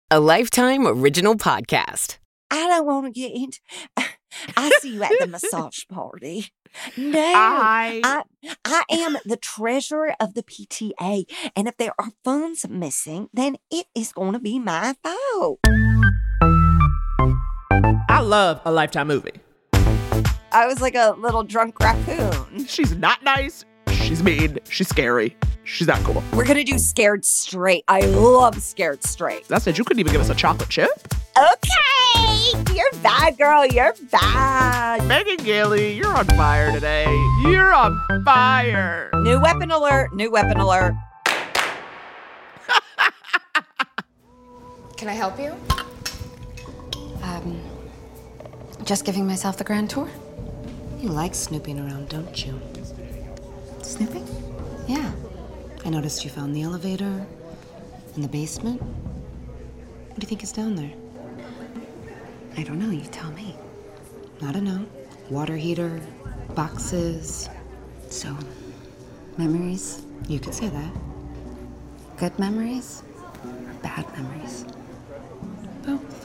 a Lifetime original podcast. I don't want to get into... I see you at the massage party. No, I am the treasurer of the PTA, and if there are funds missing, then it is going to be my fault. I love a Lifetime movie. I was like a little drunk raccoon. She's not nice. She's mean. She's scary. She's not cool. We're going to do Scared Straight. I love Scared Straight. I said you couldn't even give us a chocolate chip. Okay. You're bad, girl. You're bad. Megan Gailey, you're on fire today. You're on fire. New weapon alert. New weapon alert. Can I help you? Just giving myself the grand tour. You like snooping around, don't you? Snooping? Yeah. I noticed you found the elevator in the basement. What do you think is down there? I don't know, you tell me. I don't know. Water heater, boxes. So, memories? You could say that. Good memories? Or bad memories? Both.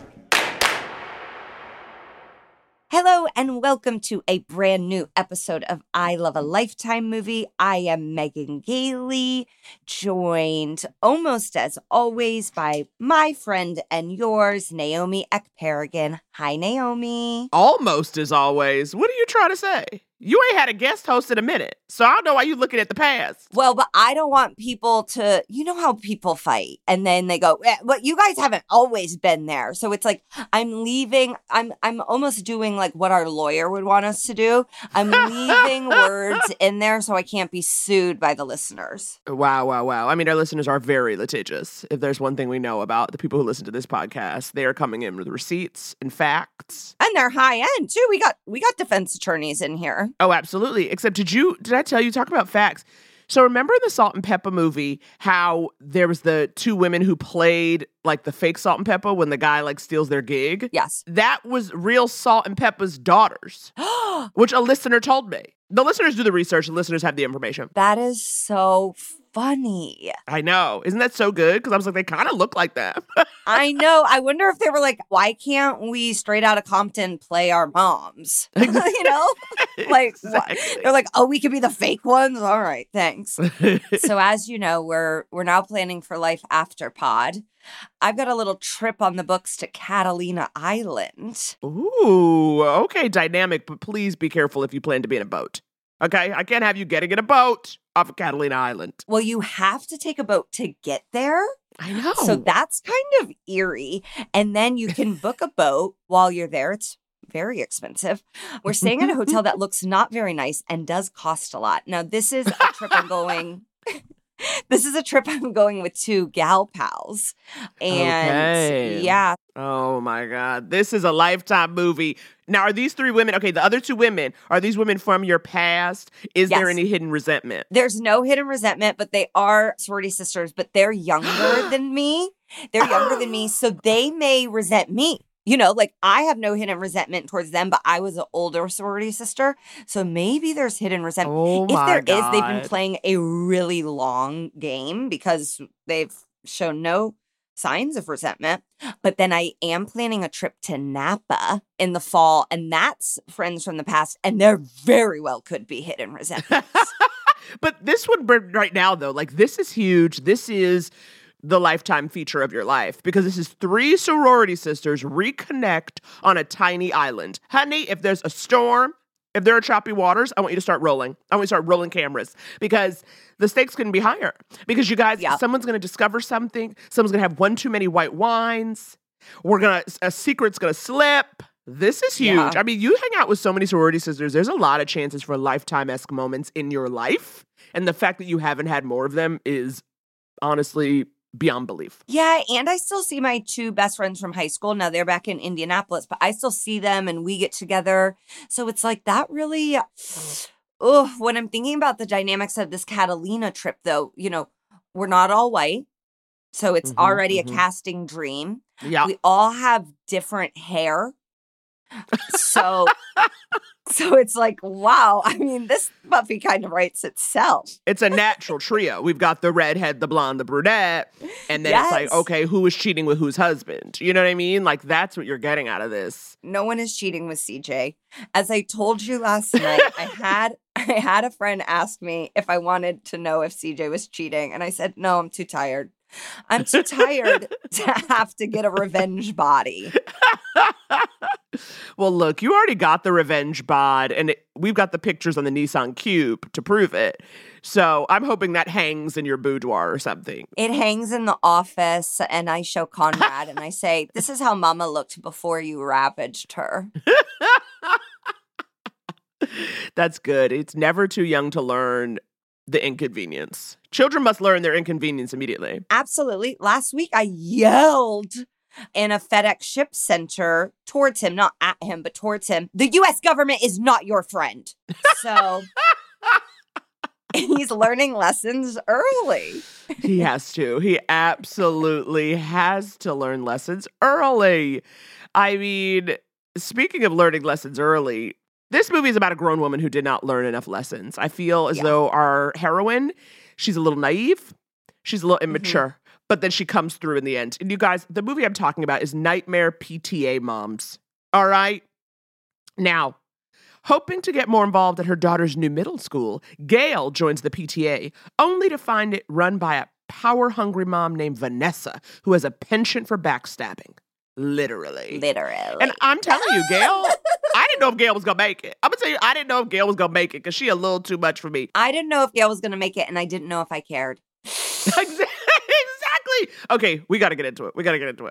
Hello and welcome to a brand new episode of I Love a Lifetime Movie. I am Megan Gailey, joined almost as always by my friend and yours, Naomi Ekperigin. Hi, Naomi. Almost as always. What are you trying to say? You ain't had a guest host in a minute, so I don't know why you looking at the past. Well, but I don't want people to, you know how people fight and then they go, but you guys haven't always been there. So it's like, I'm leaving, I'm almost doing like what our lawyer would want us to do. I'm leaving words in there so I can't be sued by the listeners. Wow. I mean, our listeners are very litigious. If there's one thing we know about the people who listen to this podcast, they are coming in with receipts and facts. And they're high end too. We got defense attorneys in here. Oh, absolutely. Except did I tell you, talk about facts. So remember in the Salt and Pepper movie, how there was the two women who played like the fake Salt and Pepper when the guy like steals their gig? Yes. That was real Salt and Pepper's daughters, which a listener told me. The listeners do the research. The listeners have the information. That is so funny. I know. Isn't that so good? Because I was like, they kind of look like them. I know. I wonder if they were like, why can't we straight out of Compton play our moms? You know? Like, Exactly. They're like, oh, we could be the fake ones? All right, thanks. So as you know, we're now planning for life after pod. I've got a little trip on the books to Catalina Island. Ooh, okay, dynamic, but please be careful if you plan to be in a boat. Okay? I can't have you getting in a boat off of Catalina Island. Well, you have to take a boat to get there. I know. So that's kind of eerie. And then you can book a boat while you're there. It's very expensive. We're staying at a hotel that looks not very nice and does cost a lot. Now, this is a trip I'm going... This is a trip I'm going with two gal pals. And yeah. Oh my God. This is a Lifetime movie. Now, are these three women, okay, the other two women, are these women from your past? Is there any hidden resentment? There's no hidden resentment, but they are sorority sisters, but they're younger than me. They're younger than me, so they may resent me. You know, like I have no hidden resentment towards them, but I was an older sorority sister. So maybe there's hidden resentment. Oh if there God. is, they've been playing a really long game because they've shown no signs of resentment. But then I am planning a trip to Napa in the fall, and that's friends from the past, and there very well could be hidden resentments. But this one right now, though, like this is huge. This is the Lifetime feature of your life because this is three sorority sisters reconnect on a tiny island. Honey, if there's a storm, if there are choppy waters, I want you to start rolling. I want you to start rolling cameras because the stakes couldn't be higher. Because you guys, someone's going to discover something. Someone's going to have one too many white wines. A secret's going to slip. This is huge. Yeah. I mean, you hang out with so many sorority sisters. There's a lot of chances for Lifetime-esque moments in your life. And the fact that you haven't had more of them is honestly beyond belief. Yeah, and I still see my two best friends from high school. Now they're back in Indianapolis, but I still see them and we get together. So it's like that really, when I'm thinking about the dynamics of this Catalina trip, though, you know, we're not all white. So it's already a casting dream. Yeah. We all have different hair. So it's like, wow. I mean, this Buffy kind of writes itself. It's a natural trio. We've got the redhead, the blonde, the brunette. And then it's like, okay, who is cheating with whose husband? You know what I mean? Like, that's what you're getting out of this. No one is cheating with CJ. As I told you last night, I had a friend ask me if I wanted to know if CJ was cheating. And I said, no, I'm too tired. I'm too tired to have to get a revenge body. Well, look, you already got the revenge bod, and we've got the pictures on the Nissan Cube to prove it. So I'm hoping that hangs in your boudoir or something. It hangs in the office, and I show Conrad, and I say, this is how Mama looked before you ravaged her. That's good. It's never too young to learn the inconvenience. Children must learn their inconvenience immediately. Absolutely. Last week, I yelled in a FedEx ship center towards him, not at him, but towards him. The U.S. government is not your friend. So he's learning lessons early. He has to. He absolutely has to learn lessons early. I mean, speaking of learning lessons early, this movie is about a grown woman who did not learn enough lessons. I feel as though our heroine, she's a little naive. She's a little immature. But then she comes through in the end. And you guys, the movie I'm talking about is Nightmare PTA Moms. All right? Now, hoping to get more involved at her daughter's new middle school, Gail joins the PTA, only to find it run by a power-hungry mom named Vanessa, who has a penchant for backstabbing. Literally. And I'm telling you, Gail, I didn't know if Gail was going to make it. I'm going to tell you, I didn't know if Gail was going to make it because she a little too much for me. I didn't know if Gail was going to make it, and I didn't know if I cared. Exactly. Okay, we got to get into it.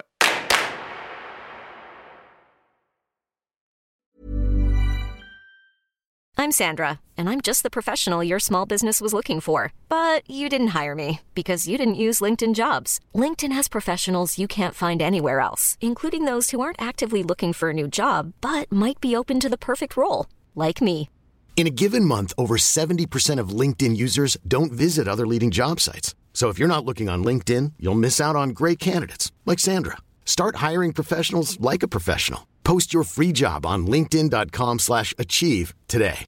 I'm Sandra, and I'm just the professional your small business was looking for. But you didn't hire me because you didn't use LinkedIn Jobs. LinkedIn has professionals you can't find anywhere else, including those who aren't actively looking for a new job, but might be open to the perfect role, like me. In a given month, over 70% of LinkedIn users don't visit other leading job sites. So if you're not looking on LinkedIn, you'll miss out on great candidates like Sandra. Start hiring professionals like a professional. Post your free job on linkedin.com/achieve today.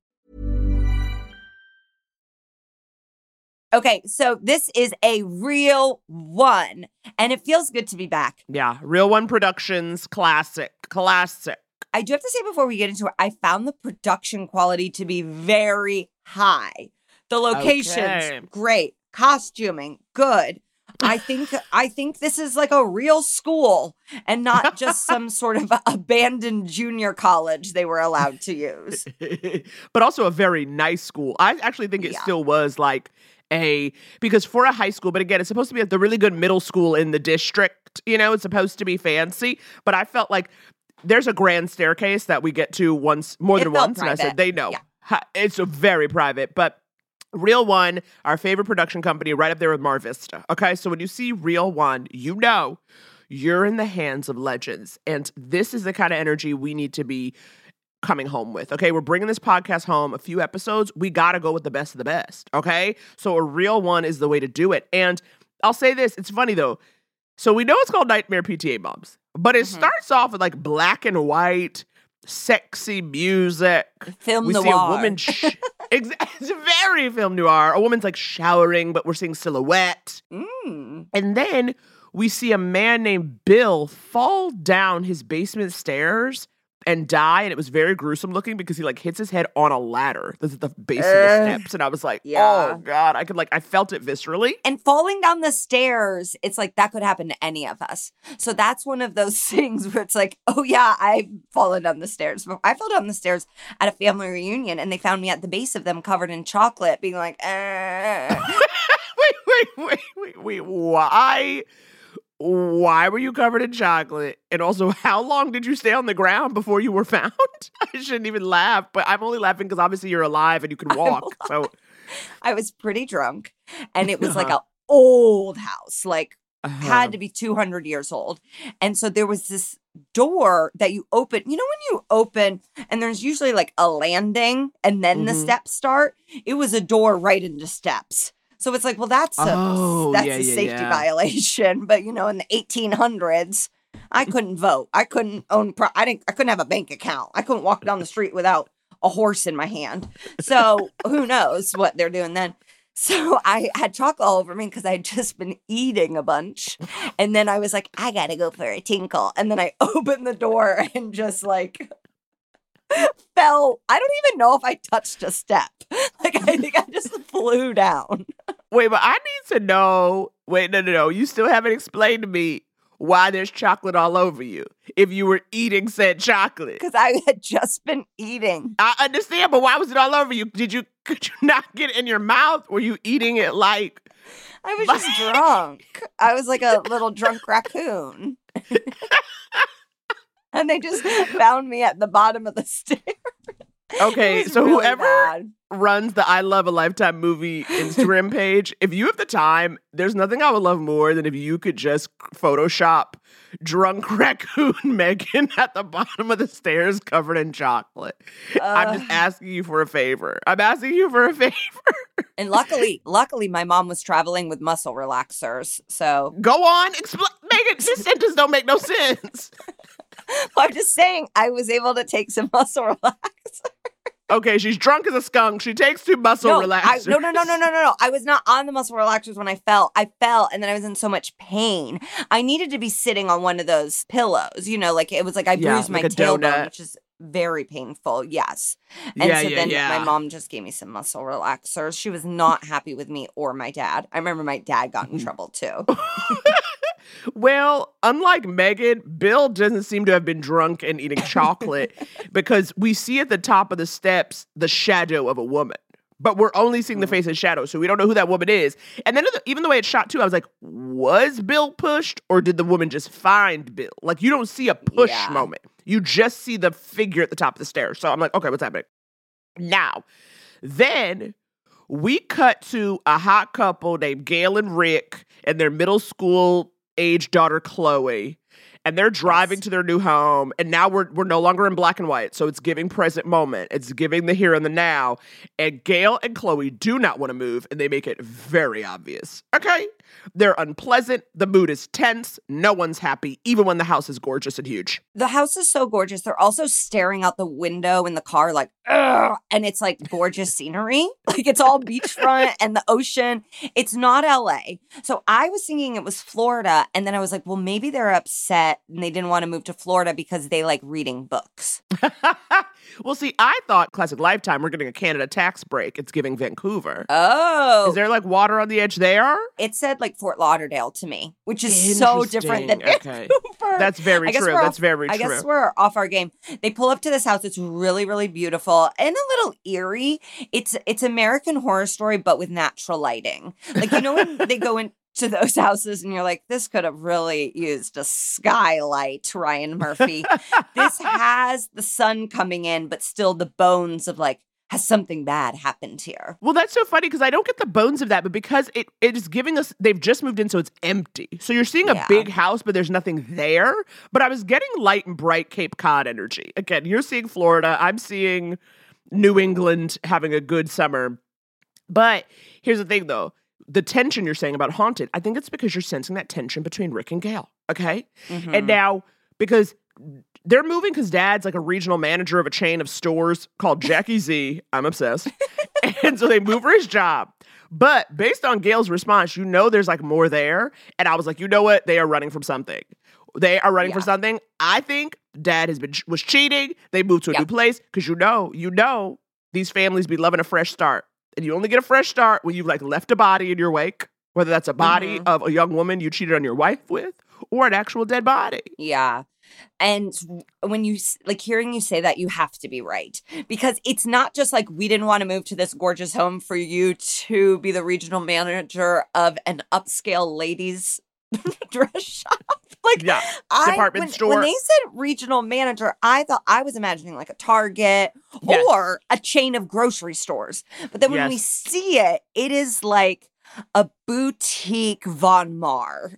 Okay, so this is a real one, and it feels good to be back. Yeah, Real One Productions, classic. I do have to say before we get into it, I found the production quality to be very high. The locations, great. Costuming, good. I think this is like a real school and not just some sort of abandoned junior college they were allowed to use. But also a very nice school. I actually think it still was like because for a high school, but again, it's supposed to be the really good middle school in the district, you know, it's supposed to be fancy. But I felt like there's a grand staircase that we get to more than once. Private. And I said, they know. Yeah. It's a very private, but Real One, our favorite production company, right up there with Mar Vista. Okay, so when you see Real One, you know you're in the hands of legends. And this is the kind of energy we need to be coming home with. Okay, we're bringing this podcast home. A few episodes, we got to go with the best of the best. Okay, so a Real One is the way to do it. And I'll say this, it's funny though. So we know it's called Nightmare PTA Moms, but it starts off with like black and white, sexy music. Film we noir. See a woman it's very film noir. A woman's like showering, but we're seeing silhouette. And then we see a man named Bill fall down his basement stairs and die. And it was very gruesome looking because he like hits his head on a ladder. This is the base of the steps. And I was like, oh God, I felt it viscerally. And falling down the stairs, it's like that could happen to any of us. So that's one of those things where it's like, oh yeah, I've fallen down the stairs. I fell down the stairs at a family reunion and they found me at the base of them covered in chocolate being like, Wait, why were you covered in chocolate? And also, how long did you stay on the ground before you were found? I shouldn't even laugh, but I'm only laughing because obviously you're alive and you can walk. So I was pretty drunk and it was like an old house, like had to be 200 years old. And so there was this door that you open. You know when you open and there's usually like a landing and then the steps start? It was a door right into steps. So it's like, well, that's a safety violation. But, you know, in the 1800s, I couldn't vote. I couldn't own. I couldn't have a bank account. I couldn't walk down the street without a horse in my hand. So who knows what they're doing then? So I had chocolate all over me because I had just been eating a bunch. And then I was like, I got to go for a tinkle. And then I opened the door and just like fell. I don't even know if I touched a step. Like, I think I just flew down. Wait, but I need to know. Wait, no. You still haven't explained to me why there's chocolate all over you if you were eating said chocolate. Because I had just been eating. I understand, but why was it all over you? Could you not get it in your mouth? Were you eating it like... I was just drunk. I was like a little drunk raccoon. And they just found me at the bottom of the stairs. Okay, so really whoever bad. runs the I Love a Lifetime movie Instagram page, if you have the time, there's nothing I would love more than if you could just Photoshop drunk raccoon Megan at the bottom of the stairs covered in chocolate. I'm just asking you for a favor. I'm asking you for a favor. And luckily, my mom was traveling with muscle relaxers. So Go on, Megan, this sentence don't make no sense. I'm just saying I was able to take some muscle relaxers. Okay, she's drunk as a skunk. She takes 2 muscle relaxers. No. I was not on the muscle relaxers when I fell. I fell and then I was in so much pain. I needed to be sitting on one of those pillows. You know, like it was like I bruised my like a tailbone, donut. which is very painful. Yes. And then yeah. my mom just gave me some muscle relaxers. She was not happy with me or my dad. I remember my dad got in trouble too. Well, unlike Megan, Bill doesn't seem to have been drunk and eating chocolate because we see at the top of the steps the shadow of a woman. But we're only seeing the face and shadow, so we don't know who that woman is. And then even the way it's shot, too, I was like, was Bill pushed or did the woman just find Bill? Like, you don't see a push moment. You just see the figure at the top of the stairs. So I'm like, okay, what's happening? Now, then we cut to a hot couple named Gail and Rick and their middle school age daughter, Chloe. And they're driving to their new home. And now we're no longer in black and white. So it's giving present moment. It's giving the here and the now. And Gail and Chloe do not want to move. And they make it very obvious. Okay? They're unpleasant. The mood is tense. No one's happy, even when the house is gorgeous and huge. The house is so gorgeous. They're also staring out the window in the car like, ugh, and it's like gorgeous scenery. Like it's all beachfront and the ocean. It's not LA. So I was thinking it was Florida. And then I was like, well, maybe they're upset and they didn't want to move to Florida because they like reading books. Well, see, I thought Classic Lifetime, we're getting a Canada tax break. It's giving Vancouver. Oh. Is there like water on the edge there? It said like Fort Lauderdale to me, which is so different than Okay. Vancouver. That's very true. That's very true. I guess we're off our game. They pull up to this house. It's really, really beautiful and a little eerie. It's American Horror Story, but with natural lighting. Like, you know, when they go into those houses and you're like, this could have really used a skylight, Ryan Murphy. This has the sun coming in, but still the bones of like, has something bad happened here? Well, that's so funny because I don't get the bones of that, but because it is giving us, they've just moved in, so it's empty. So you're seeing a big house, but there's nothing there. But I was getting light and bright Cape Cod energy. Again, you're seeing Florida. I'm seeing New England having a good summer. But here's the thing, though. The tension you're saying about haunted, I think it's because you're sensing that tension between Rick and Gail, okay? Mm-hmm. And now, because they're moving because Dad's like a regional manager of a chain of stores called Jackie Z. I'm obsessed. And so they move for his job. But based on Gail's response, you know there's like more there. And I was like, you know what? They are running from something. They are running for something. I think Dad was cheating. They moved to a new place because you know, these families be loving a fresh start. And you only get a fresh start when you've like left a body in your wake, whether that's a body of a young woman you cheated on your wife with or an actual dead body. Yeah. And when you like hearing you say that, you have to be right, because it's not just like we didn't want to move to this gorgeous home for you to be the regional manager of an upscale ladies dress shop. Like, department store. When they said regional manager, I thought I was imagining like a Target or a chain of grocery stores. But then when we see it, it is like a boutique Von Maur.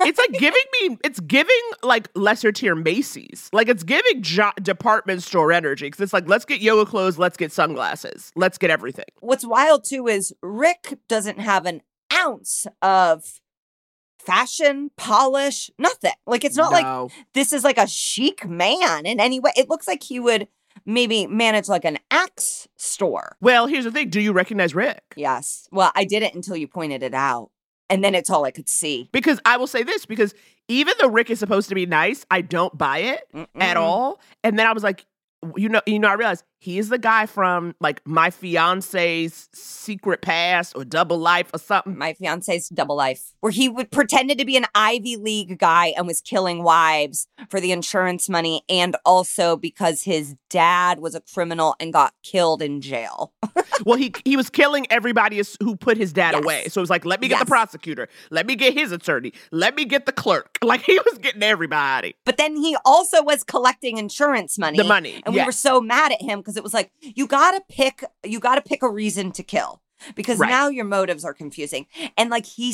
It's giving like lesser tier Macy's. Like it's giving department store energy. Because it's like, let's get yoga clothes, let's get sunglasses, let's get everything. What's wild too is Rick doesn't have an ounce of fashion, polish, nothing. Like, it's not like this is like a chic man in any way. It looks like he would maybe manage like an Axe store. Well, here's the thing. Do you recognize Rick? Yes. Well, I didn't until you pointed it out. And then it's all I could see. Because I will say this, because even though Rick is supposed to be nice, I don't buy it at all. And then I was like, I realized he is the guy from like My Fiance's Secret Past or Double Life or something. My Fiance's Double Life, where he pretended to be an Ivy League guy and was killing wives for the insurance money, and also because his dad was a criminal and got killed in jail. Well, he was killing everybody who put his dad away. So it was like, let me get the prosecutor. Let me get his attorney. Let me get the clerk. Like, he was getting everybody. But then he also was collecting insurance money. The money. And we were so mad at him because it was like, you gotta pick a reason to kill. Because now your motives are confusing. And like, he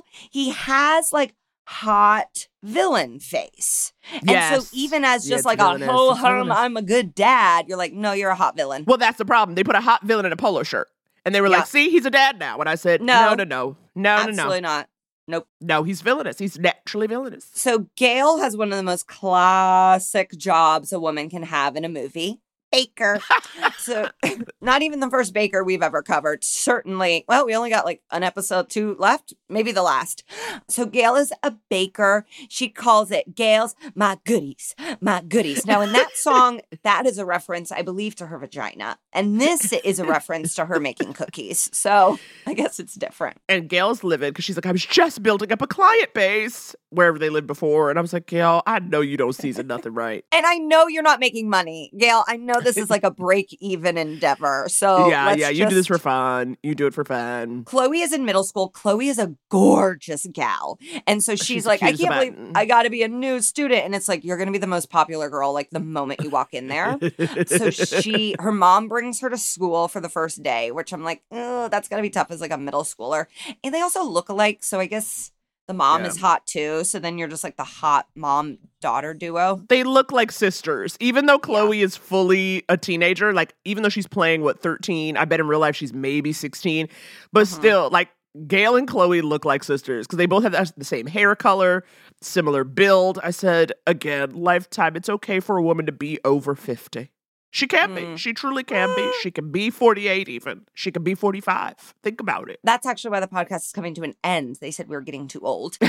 has like hot villain face. Yes. And so even as just like a ho-hum, I'm a good dad, you're like, no, you're a hot villain. Well, that's the problem. They put a hot villain in a polo shirt. And they were like, see, he's a dad now. And I said, no. Absolutely not. Nope. No, he's villainous. He's naturally villainous. So Gail has one of the most classic jobs a woman can have in a movie. Baker. So not even the first baker we've ever covered. Certainly. Well, we only got like an episode 2 left. Maybe the last. So Gail is a baker. She calls it Gail's My Goodies. My Goodies. Now in that song, that is a reference, I believe, to her vagina. And this is a reference to her making cookies. So I guess it's different. And Gail's livid because she's like, I was just building up a client base wherever they lived before. And I was like, Gail, I know you don't season nothing right. And I know you're not making money. Gail, I know this is like a break-even endeavor. So yeah, you do this for fun. You do it for fun. Chloe is in middle school. Chloe is a gorgeous gal. And so she's like, I can't believe I got to be a new student. And it's like, you're going to be the most popular girl like the moment you walk in there. So her mom brings her to school for the first day, which I'm like, oh, that's got to be tough as like a middle schooler. And they also look alike. So I guess the mom is hot too. So then you're just like the hot mom-daughter duo. They look like sisters. Even though Chloe is fully a teenager, like even though she's playing, 13, I bet in real life she's maybe 16. But still, like Gail and Chloe look like sisters because they both have the same hair color, similar build. I said, again, Lifetime, it's okay for a woman to be over 50. She can be. She truly can be. She can be 48 even. She can be 45. Think about it. That's actually why the podcast is coming to an end. They said we were getting too old.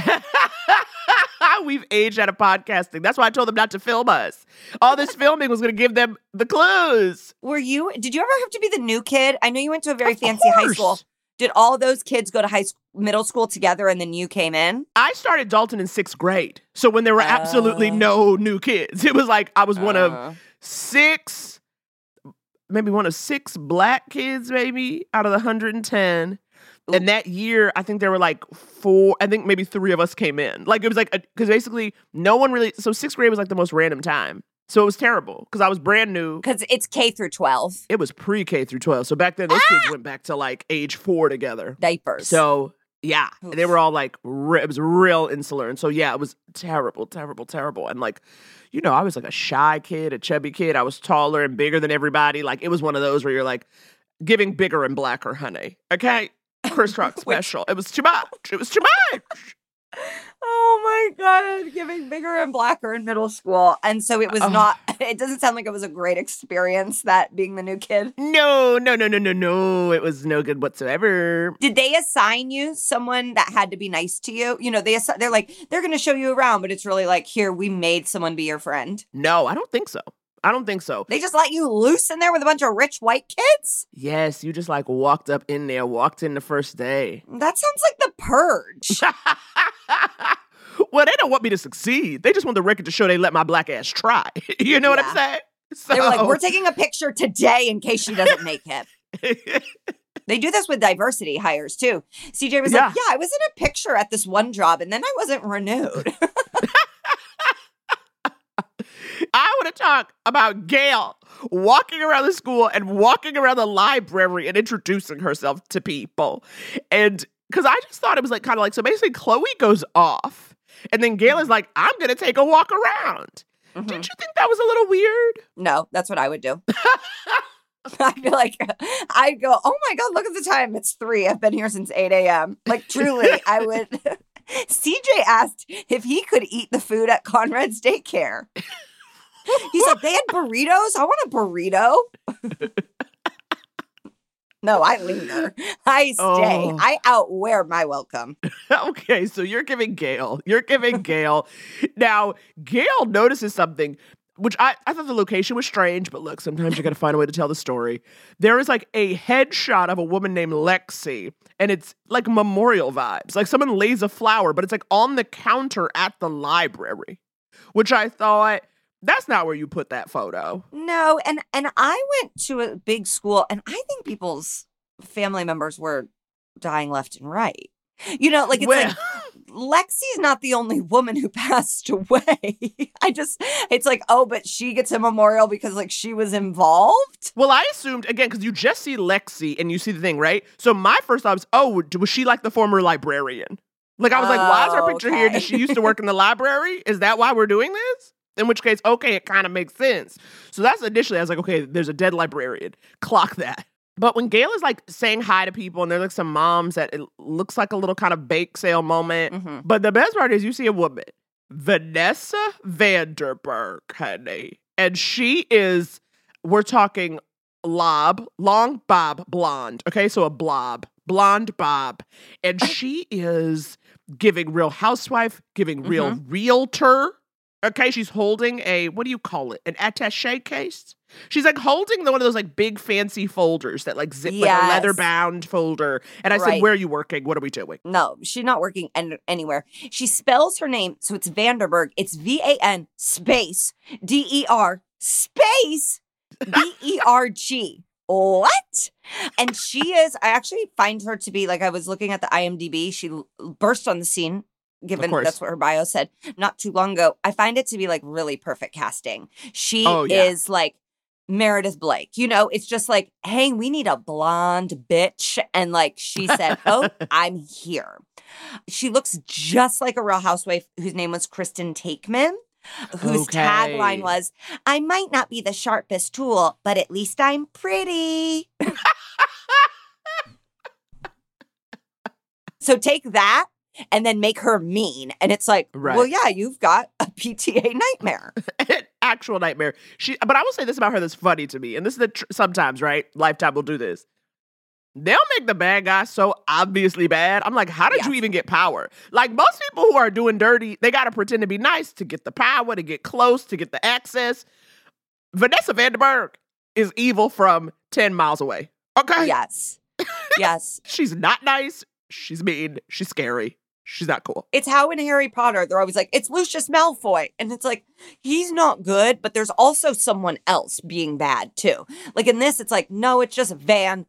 We've aged out of podcasting. That's why I told them not to film us. All this filming was going to give them the clues. Did you ever have to be the new kid? I know you went to a very fancy high school. Did all those kids go to middle school together and then you came in? I started Dalton in 6th grade. So when there were absolutely no new kids, it was like I was one of 6 black kids, maybe, out of the 110. Ooh. And that year, I think there were like 4, I think maybe 3 of us came in. Like, it was like, because basically no one really, so 6th grade was like the most random time. So it was terrible because I was brand new. Because it's K through 12. It was pre-K through 12. So back then, those kids went back to like age 4 together. Diapers. So yeah, they were all like, it was real insular. And so yeah, it was terrible, terrible, terrible. And like, I was like a shy kid, a chubby kid. I was taller and bigger than everybody. Like, it was one of those where you're like giving bigger and blacker honey. Okay? Chris Rock special. It was too much. It was too much. Oh my God, giving bigger and blacker in middle school. And so it was it doesn't sound like it was a great experience, that being the new kid. No. It was no good whatsoever. Did they assign you someone that had to be nice to you? They're like, they're going to show you around, but it's really like, here, we made someone be your friend. No, I don't think so. They just let you loose in there with a bunch of rich white kids? Yes, you just like walked in the first day. That sounds like The Purge. Well, they don't want me to succeed. They just want the record to show they let my black ass try. You know what I'm saying? So. They were like, we're taking a picture today in case she doesn't make it. They do this with diversity hires too. CJ was like, I was in a picture at this one job and then I wasn't renewed. I want to talk about Gail walking around the school and walking around the library and introducing herself to people. And because I just thought it was like kind of like, so basically Chloe goes off and then Gail is like, I'm going to take a walk around. Mm-hmm. Did you think that was a little weird? No, that's what I would do. I feel like I'd go, oh my God, look at the time. It's 3. I've been here since 8 a.m. Like, truly, I would. CJ asked if he could eat the food at Conrad's daycare. He's like, they had burritos? I want a burrito. No, I linger. I stay. Oh. I outwear my welcome. Okay, so you're giving Gail. You're giving Gail. Now, Gail notices something, which I thought the location was strange, but look, sometimes you got to find a way to tell the story. There is like a headshot of a woman named Lexi, and it's like memorial vibes. Like someone lays a flower, but it's like on the counter at the library, which I thought, that's not where you put that photo. No, and I went to a big school, and I think people's family members were dying left and right. You know, like, it's like, Lexi's not the only woman who passed away. It's like, oh, but she gets a memorial because, like, she was involved? Well, I assumed, again, because you just see Lexi and you see the thing, right? So my first thought was, oh, was she like the former librarian? Like, I was like, why is her picture here? Did she used to work in the library? Is that why we're doing this? In which case, okay, it kind of makes sense. So that's initially, I was like, okay, there's a dead librarian. Clock that. But when Gail is like saying hi to people and there's like some moms that it looks like a little kind of bake sale moment. Mm-hmm. But the best part is you see a woman, Vanessa Vanderburg, honey. And she is, we're talking long bob blonde. Okay, so a blonde bob. And she is giving Real Housewife, giving Real Realtor. Okay, she's holding a, what do you call it? An attaché case? She's like holding one of those like big fancy folders that like zip, like a leather bound folder. And I said, where are you working? What are we doing? No, she's not working anywhere. She spells her name, so it's Vanderburg. It's VAN space DER space BERG. What? And she is, I actually find her to be, like, I was looking at the IMDb. She burst on the scene, given that's what her bio said not too long ago. I find it to be like really perfect casting. She is like Meredith Blake. You know, it's just like, hey, we need a blonde bitch. And like she said, oh, I'm here. She looks just like a Real Housewife whose name was Kristen Takeman, whose tagline was, I might not be the sharpest tool, but at least I'm pretty. So take that and then make her mean. And it's like, well, yeah, you've got a PTA nightmare. An actual nightmare. But I will say this about her that's funny to me. And this is sometimes, right? Lifetime will do this. They'll make the bad guy so obviously bad. I'm like, how did you even get power? Like, most people who are doing dirty, they got to pretend to be nice to get the power, to get close, to get the access. Vanessa Vanderburg is evil from 10 miles away. Okay? Yes. Yes. She's not nice. She's mean. She's scary. She's not cool. It's how in Harry Potter, they're always like, it's Lucius Malfoy. And it's like, he's not good, but there's also someone else being bad too. Like in this, it's like, no, it's just Vanderburg.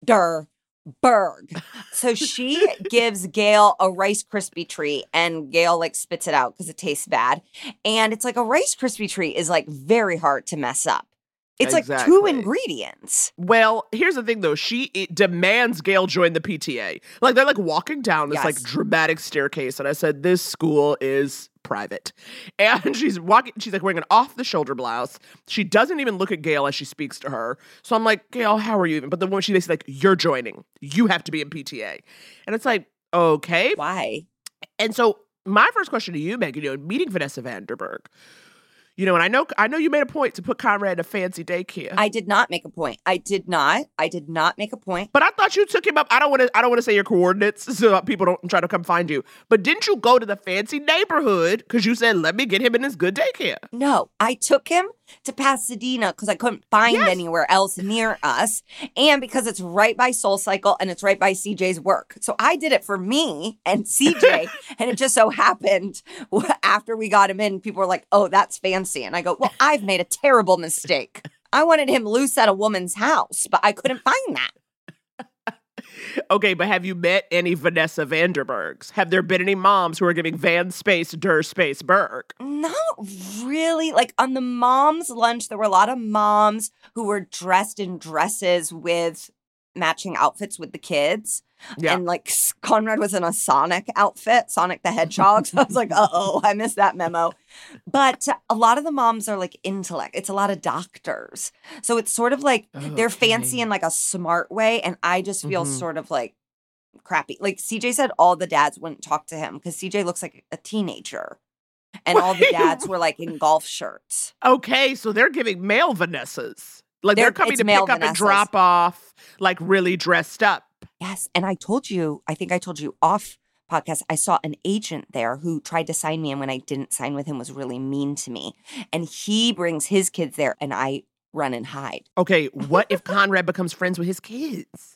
So she gives Gail a Rice Krispie treat and Gail like spits it out because it tastes bad. And it's like a Rice Krispie treat is like very hard to mess up. It's like 2 ingredients. Well, here's the thing, though. She demands Gail join the PTA. Like, they're, like, walking down this, like, dramatic staircase. And I said, this school is private. And she's like, wearing an off-the-shoulder blouse. She doesn't even look at Gail as she speaks to her. So I'm like, Gail, how are you even? But then when she's like, you're joining. You have to be in PTA. And it's like, okay. Why? And so my first question to you, Megan, meeting Vanessa Vanderburg, and I know you made a point to put Conrad in a fancy daycare. I did not make a point. I did not make a point. But I thought you took him up. I don't want to say your coordinates so people don't try to come find you. But didn't you go to the fancy neighborhood because you said, let me get him in his good daycare? No, I took him to Pasadena because I couldn't find anywhere else near us. And because it's right by Soul Cycle and it's right by CJ's work. So I did it for me and CJ. And it just so happened after we got him in, people were like, oh, that's fancy. And I go, well, I've made a terrible mistake. I wanted him loose at a woman's house, but I couldn't find that. Okay, but have you met any Vanessa Vanderburgs? Have there been any moms who are giving Van space, Der space, Berg? Not really. Like on the mom's lunch, there were a lot of moms who were dressed in dresses with matching outfits with the kids. Yeah. And like Conrad was in a Sonic outfit, Sonic the Hedgehog. So I was like, uh-oh, I missed that memo. But a lot of the moms are like intellect. It's a lot of doctors. So it's sort of like they're fancy in like a smart way. And I just feel sort of like crappy. Like CJ said all the dads wouldn't talk to him because CJ looks like a teenager. And all the dads were like in golf shirts. Okay, so they're giving male Vanessas. Like they're coming to pick up Vanessas. and drop off, like really dressed up. Yes. And I think I told you off podcast, I saw an agent there who tried to sign me. And when I didn't sign with him was really mean to me. And he brings his kids there and I run and hide. Okay, what if Conrad becomes friends with his kids?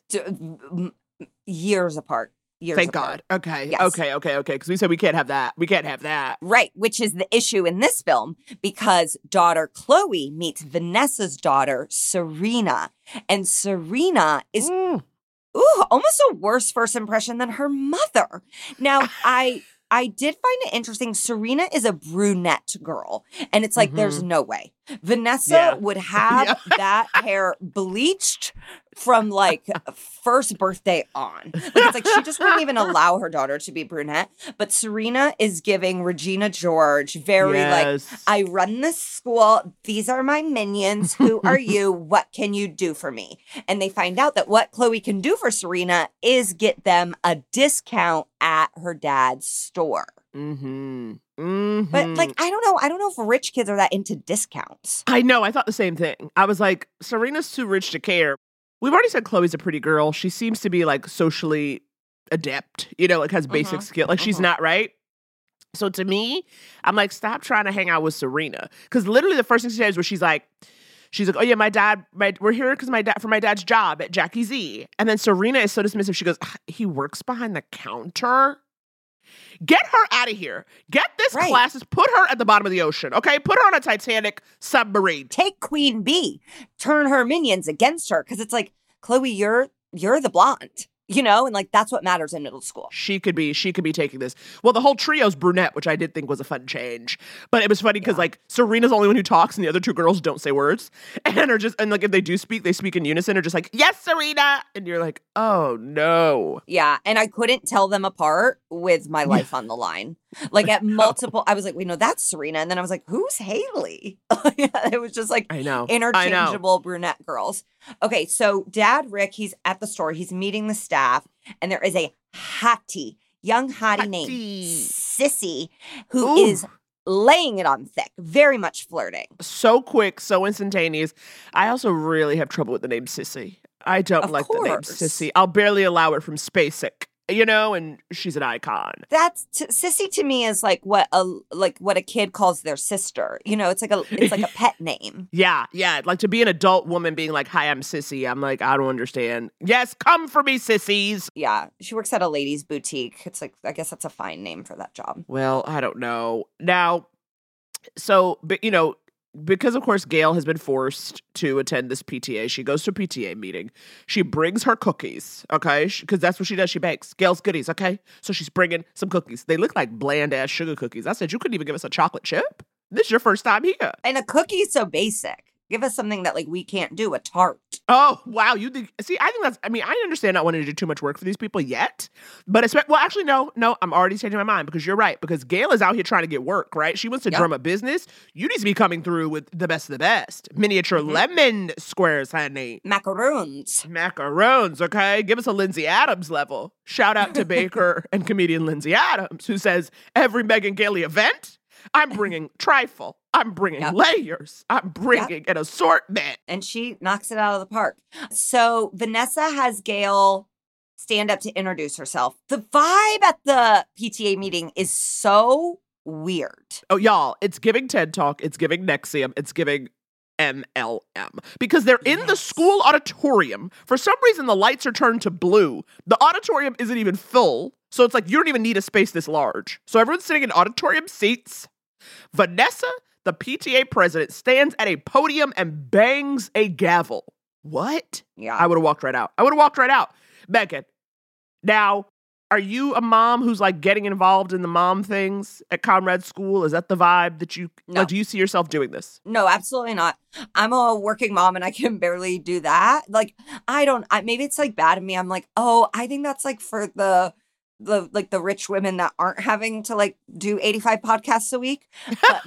Years apart. Thank God. Okay. Yes. Okay. Because we said we can't have that. We can't have that. Right, which is the issue in this film because daughter Chloe meets Vanessa's daughter, Serena. And Serena is almost a worse first impression than her mother. Now, I did find it interesting. Serena is a brunette girl. And it's like, there's no way. Vanessa would have that hair bleached from like first birthday on. Like it's like she just wouldn't even allow her daughter to be brunette. But Serena is giving Regina George very like, I run this school. These are my minions. Who are you? What can you do for me? And they find out that what Chloe can do for Serena is get them a discount at her dad's store. But like, I don't know if rich kids are that into discounts. I know. I thought the same thing. I was like, Serena's too rich to care. We've already said Chloe's a pretty girl. She seems to be like socially adept, like has basic skill. Like she's not, right? So to me, I'm like, stop trying to hang out with Serena. Because literally the first thing she says was she's like, oh yeah, we're here because for my dad's job at Jackie Z. And then Serena is so dismissive. She goes, he works behind the counter? Get her out of here. Get this classes. Put her at the bottom of the ocean, okay? Put her on a Titanic submarine. Take Queen Bee. Turn her minions against her. Because it's like, Chloe, you're the blonde. And like that's what matters in middle school. She could be taking this. Well, the whole trio's brunette, which I did think was a fun change. But it was funny because like Serena's the only one who talks and the other two girls don't say words. And like if they do speak, they speak in unison or just like, yes, Serena. And you're like, oh no. Yeah. And I couldn't tell them apart with my life on the line. Like at multiple, I was like, wait, no, that's Serena. And then I was like, who's Haley? It was just like interchangeable brunette girls. Okay, so Dad Rick, he's at the store. He's meeting the staff. And there is a young hottie named Sissy who is laying it on thick. Very much flirting. So quick, so instantaneous. I also really have trouble with the name Sissy. I don't like the name Sissy. I'll barely allow it from Spacek. And she's an icon. Sissy to me is like what a kid calls their sister. It's like a pet name. Yeah. Like to be an adult woman being like, "Hi, I'm Sissy." I'm like, I don't understand. Yes, come for me, sissies. Yeah, she works at a ladies' boutique. It's like I guess that's a fine name for that job. Well, I don't know now. So, but because, of course, Gail has been forced to attend this PTA. She goes to a PTA meeting. She brings her cookies, okay? Because that's what she does. She bakes. Gail's goodies, okay? So she's bringing some cookies. They look like bland-ass sugar cookies. I said, you couldn't even give us a chocolate chip? This is your first time here. And a cookie's so basic. Give us something that, like, we can't do, a tart. Oh, wow. I understand not wanting to do too much work for these people yet. But, no, I'm already changing my mind because you're right. Because Gail is out here trying to get work, right? She wants to drum a business. You need to be coming through with the best of the best. Miniature lemon squares, honey. Macaroons, okay? Give us a Lindsay Adams level. Shout out to Baker and comedian Lindsay Adams, who says, every Megan Gailey event, I'm bringing trifle. I'm bringing layers. I'm bringing an assortment. And she knocks it out of the park. So Vanessa has Gail stand up to introduce herself. The vibe at the PTA meeting is so weird. Oh, y'all, it's giving TED Talk. It's giving NXIVM. It's giving MLM. Because they're in the school auditorium. For some reason, the lights are turned to blue. The auditorium isn't even full. So it's like you don't even need a space this large. So everyone's sitting in auditorium seats. Vanessa, the PTA president, stands at a podium and bangs a gavel. What? Yeah. I would have walked right out. Megan, now, are you a mom who's like getting involved in the mom things at Conrad's school? Is that the vibe that you, like, do you see yourself doing this? No, absolutely not. I'm a working mom and I can barely do that. Like, maybe it's like bad of me. I'm like, oh, I think that's like for the rich women that aren't having to like do 85 podcasts a week. But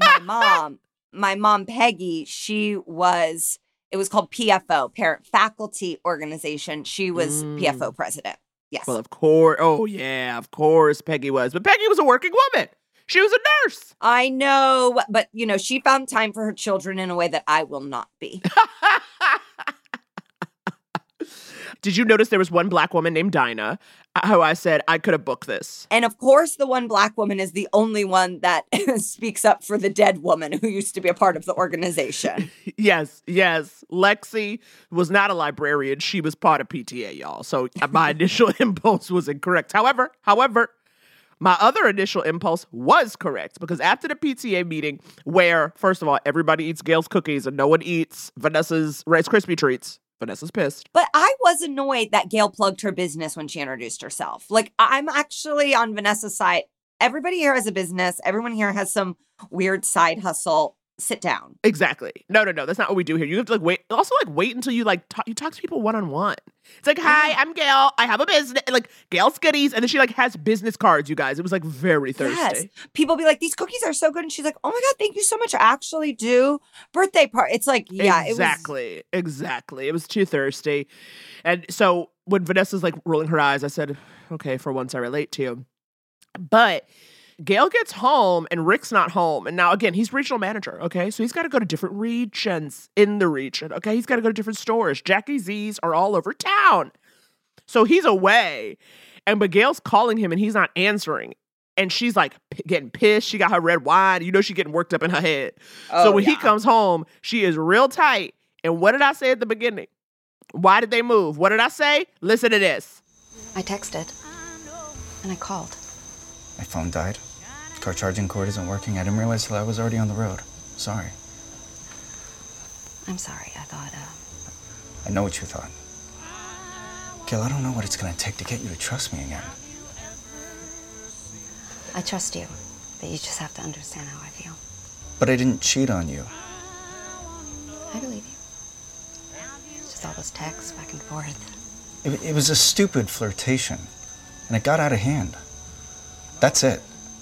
my mom, Peggy, it was called PFO, Parent Faculty Organization. She was PFO president. Yes. Well, of course. Oh, yeah, of course Peggy was. But Peggy was a working woman. She was a nurse. I know, but, she found time for her children in a way that I will not be. Did you notice there was one black woman named Dinah who I said I could have booked this? And of course, the one black woman is the only one that speaks up for the dead woman who used to be a part of the organization. Yes. Lexi was not a librarian. She was part of PTA, y'all. So my initial impulse was incorrect. However, my other initial impulse was correct because after the PTA meeting where, first of all, everybody eats Gail's cookies and no one eats Vanessa's Rice Krispie treats, Vanessa's pissed. But I was annoyed that Gail plugged her business when she introduced herself. Like, I'm actually on Vanessa's side. Everybody here has a business. Everyone here has some weird side hustle. Sit down. Exactly. No. That's not what we do here. You have to wait. Also, wait until you talk to people one-on-one. It's like, hi, I'm Gail. I have a business. Gail's goodies. And then she has business cards, you guys. It was very thirsty. Yes. People be like, these cookies are so good. And she's like, oh my God, thank you so much. I actually do. Birthday party. It's like, yeah. Exactly. It was too thirsty. And so when Vanessa's rolling her eyes, I said, okay, for once I relate to you. But Gail gets home and Rick's not home. And now, again, he's regional manager, okay? So he's got to go to different regions in the region, okay? He's got to go to different stores. Jackie Z's are all over town. So he's away. But Gail's calling him and he's not answering. And she's getting pissed. She got her red wine. She's getting worked up in her head. So when he comes home, she is real tight. And what did I say at the beginning? Why did they move? What did I say? Listen to this. I texted. And I called. My phone died. Car charging cord isn't working. I didn't realize till I was already on the road. Sorry. I'm sorry. I thought, I know what you thought. Gail, I don't know what it's gonna take to get you to trust me again. I trust you, but you just have to understand how I feel. But I didn't cheat on you. I believe you. Just all those texts back and forth. It was a stupid flirtation, and it got out of hand. That's it.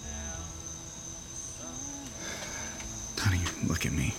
Honey, look at me.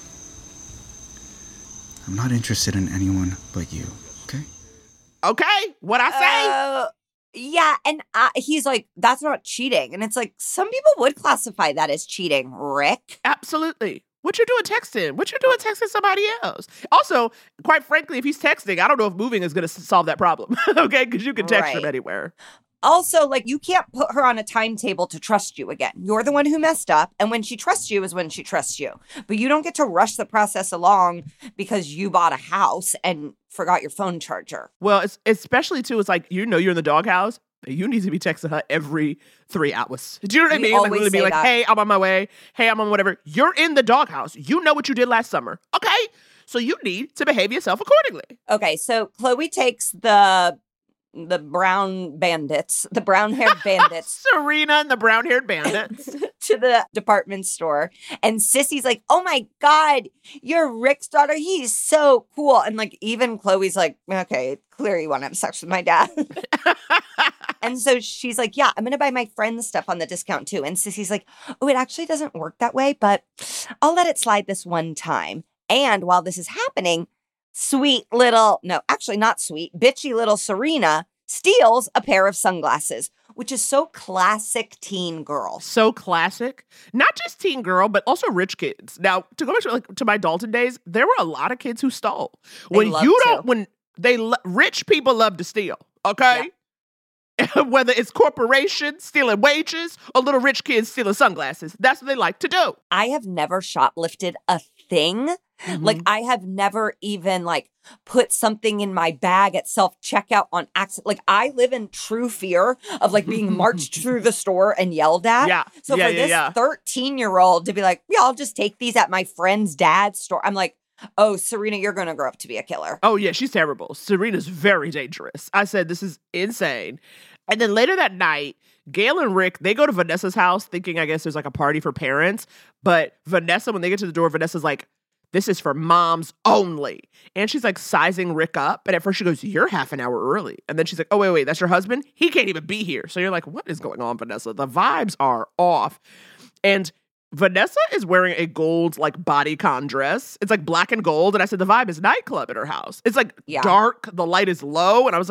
I'm not interested in anyone but you, okay? Okay, what I say? Yeah, and he's like, that's not cheating. And it's like, some people would classify that as cheating, Rick. Absolutely. What you doing texting? What you doing texting somebody else? Also, quite frankly, if he's texting, I don't know if moving is going to solve that problem, okay? Because you can text from anywhere. Also, you can't put her on a timetable to trust you again. You're the one who messed up, and when she trusts you is when she trusts you. But you don't get to rush the process along because you bought a house and forgot your phone charger. Well, it's especially, too, it's you're in the doghouse. You need to be texting her every 3 hours. Do you know what I mean? Really be hey, I'm on my way. Hey, I'm on whatever. You're in the doghouse. You know what you did last summer, okay? So you need to behave yourself accordingly. Okay, so Chloe takes the brown bandits, the brown-haired bandits. Serena and the brown-haired bandits. To the department store. And Sissy's like, oh my God, you're Rick's daughter. He's so cool. And even Chloe's like, okay, clearly you want to have sex with my dad. And so she's like, yeah, I'm going to buy my friend's stuff on the discount too. And Sissy's like, oh, it actually doesn't work that way, but I'll let it slide this one time. And while this is happening, bitchy little Serena steals a pair of sunglasses, which is so classic teen girl. So classic. Not just teen girl, but also rich kids. Now, to go back to my Dalton days, there were a lot of kids who stole. Rich people love to steal, okay? Yeah. Whether it's corporations stealing wages or little rich kids stealing sunglasses, that's what they like to do. I have never shoplifted a thing. Mm-hmm. I have never even put something in my bag at self-checkout on accident. I live in true fear of being marched through the store and yelled at. Yeah. So for this 13-year-old to be like, yeah, I'll just take these at my friend's dad's store. I'm like, oh, Serena, you're going to grow up to be a killer. Oh, yeah, she's terrible. Serena's very dangerous. I said, this is insane. And then later that night, Gail and Rick, they go to Vanessa's house thinking, I guess, there's a party for parents. But Vanessa, when they get to the door, Vanessa's like, this is for moms only. And she's sizing Rick up. And at first she goes, you're half an hour early. And then she's like, oh, wait, that's your husband? He can't even be here. So you're like, what is going on, Vanessa? The vibes are off. And Vanessa is wearing a gold bodycon dress. It's black and gold. And I said, the vibe is nightclub at her house. It's dark. The light is low. And I was like,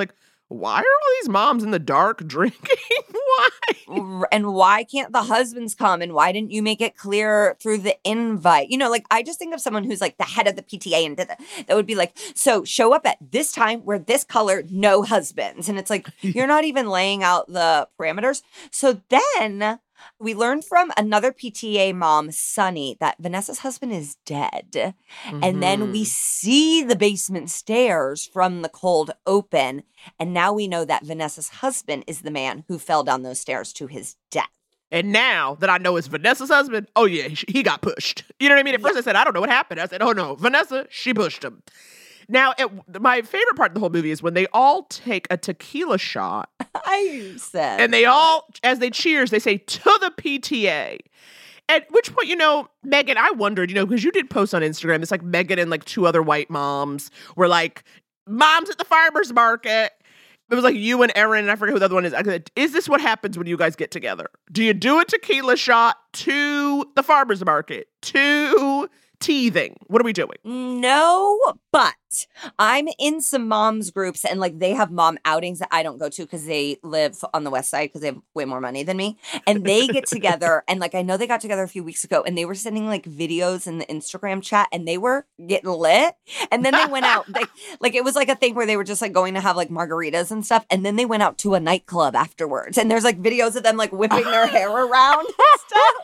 why are all these moms in the dark drinking wine? And why can't the husbands come? And why didn't you make it clear through the invite? You know, like, I just think of someone who's like the head of the PTA and that would be like, so show up at this time, wear this color, no husbands. And it's like, you're not even laying out the parameters. So then we learned from another PTA mom, Sunny, that Vanessa's husband is dead. And then we see the basement stairs from the cold open. And now we know that Vanessa's husband is the man who fell down those stairs to his death. And now that I know it's Vanessa's husband, oh yeah, he got pushed. You know what I mean? At first I said, I don't know what happened. I said, oh no, Vanessa, she pushed him. Now, my favorite part of the whole movie is when they all take a tequila shot. I said. And they all, as they cheers, they say, to the PTA. At which point, you know, Megan, I wondered, you know, because you did post on Instagram, it's like Megan and like two other white moms were like, moms at the farmer's market. It was like you and Erin, and I forget who the other one is. I said, is this what happens when you guys get together? Do you do a tequila shot to the farmer's market, to teething? What are we doing? No, but I'm in some moms groups and like they have mom outings that I don't go to because they live on the west side because they have way more money than me. And they get together and like I know they got together a few weeks ago and they were sending like videos in the Instagram chat and they were getting lit. And then they went out like it was like a thing where they were just like going to have like margaritas and stuff. And then they went out to a nightclub afterwards. And there's like videos of them like whipping their hair around and stuff.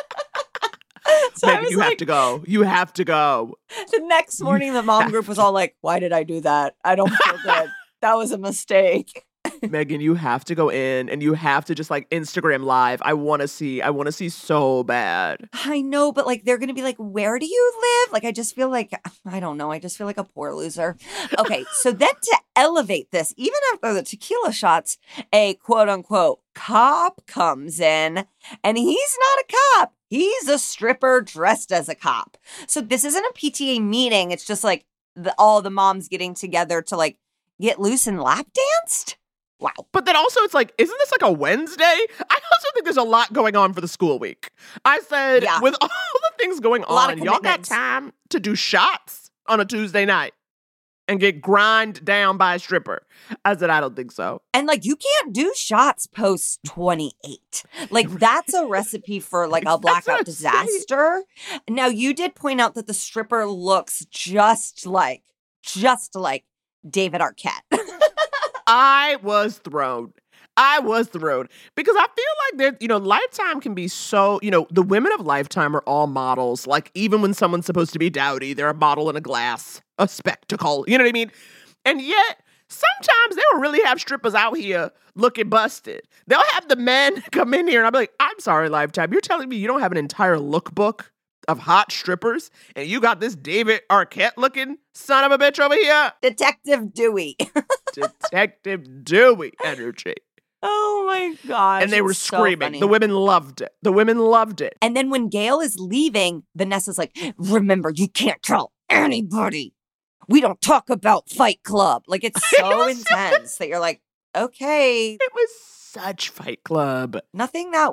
So Megan, you have to go. You have to go. The next morning, the mom group was all like, why did I do that? I don't feel good. That was a mistake. Megan, you have to go in and you have to just like Instagram live. I want to see so bad. I know, but like they're going to be like, where do you live? Like, I just feel like, I don't know. I just feel like a poor loser. Okay. So then to elevate this, even after the tequila shots, a quote unquote cop comes in and he's not a cop. He's a stripper dressed as a cop. So this isn't a PTA meeting. It's just like all the moms getting together to like get loose and lap danced. Wow. But then also it's like, isn't this like a Wednesday? I also think there's a lot going on for the school week. I said, with all the things going on, y'all got time to do shots on a Tuesday night and get grind down by a stripper. I said, I don't think so. And like, you can't do shots post 28. Like that's a recipe for like a blackout disaster. Now you did point out that the stripper looks just like David Arquette. I was thrown because I feel like that, Lifetime can be so, the women of Lifetime are all models. Like even when someone's supposed to be dowdy, they're a model in a glass, a spectacle. You know what I mean? And yet sometimes they don't really have strippers out here looking busted. They'll have the men come in here and I'll be like, I'm sorry, Lifetime. You're telling me you don't have an entire lookbook of hot strippers and you got this David Arquette looking son of a bitch over here? Detective Dewey. Detective Dewey energy. Oh my gosh. And they were screaming. So the women loved it. And then when Gail is leaving, Vanessa's like, remember, you can't tell anybody. We don't talk about Fight Club. Like it's so intense that you're like, okay. It was such Fight Club. Nothing that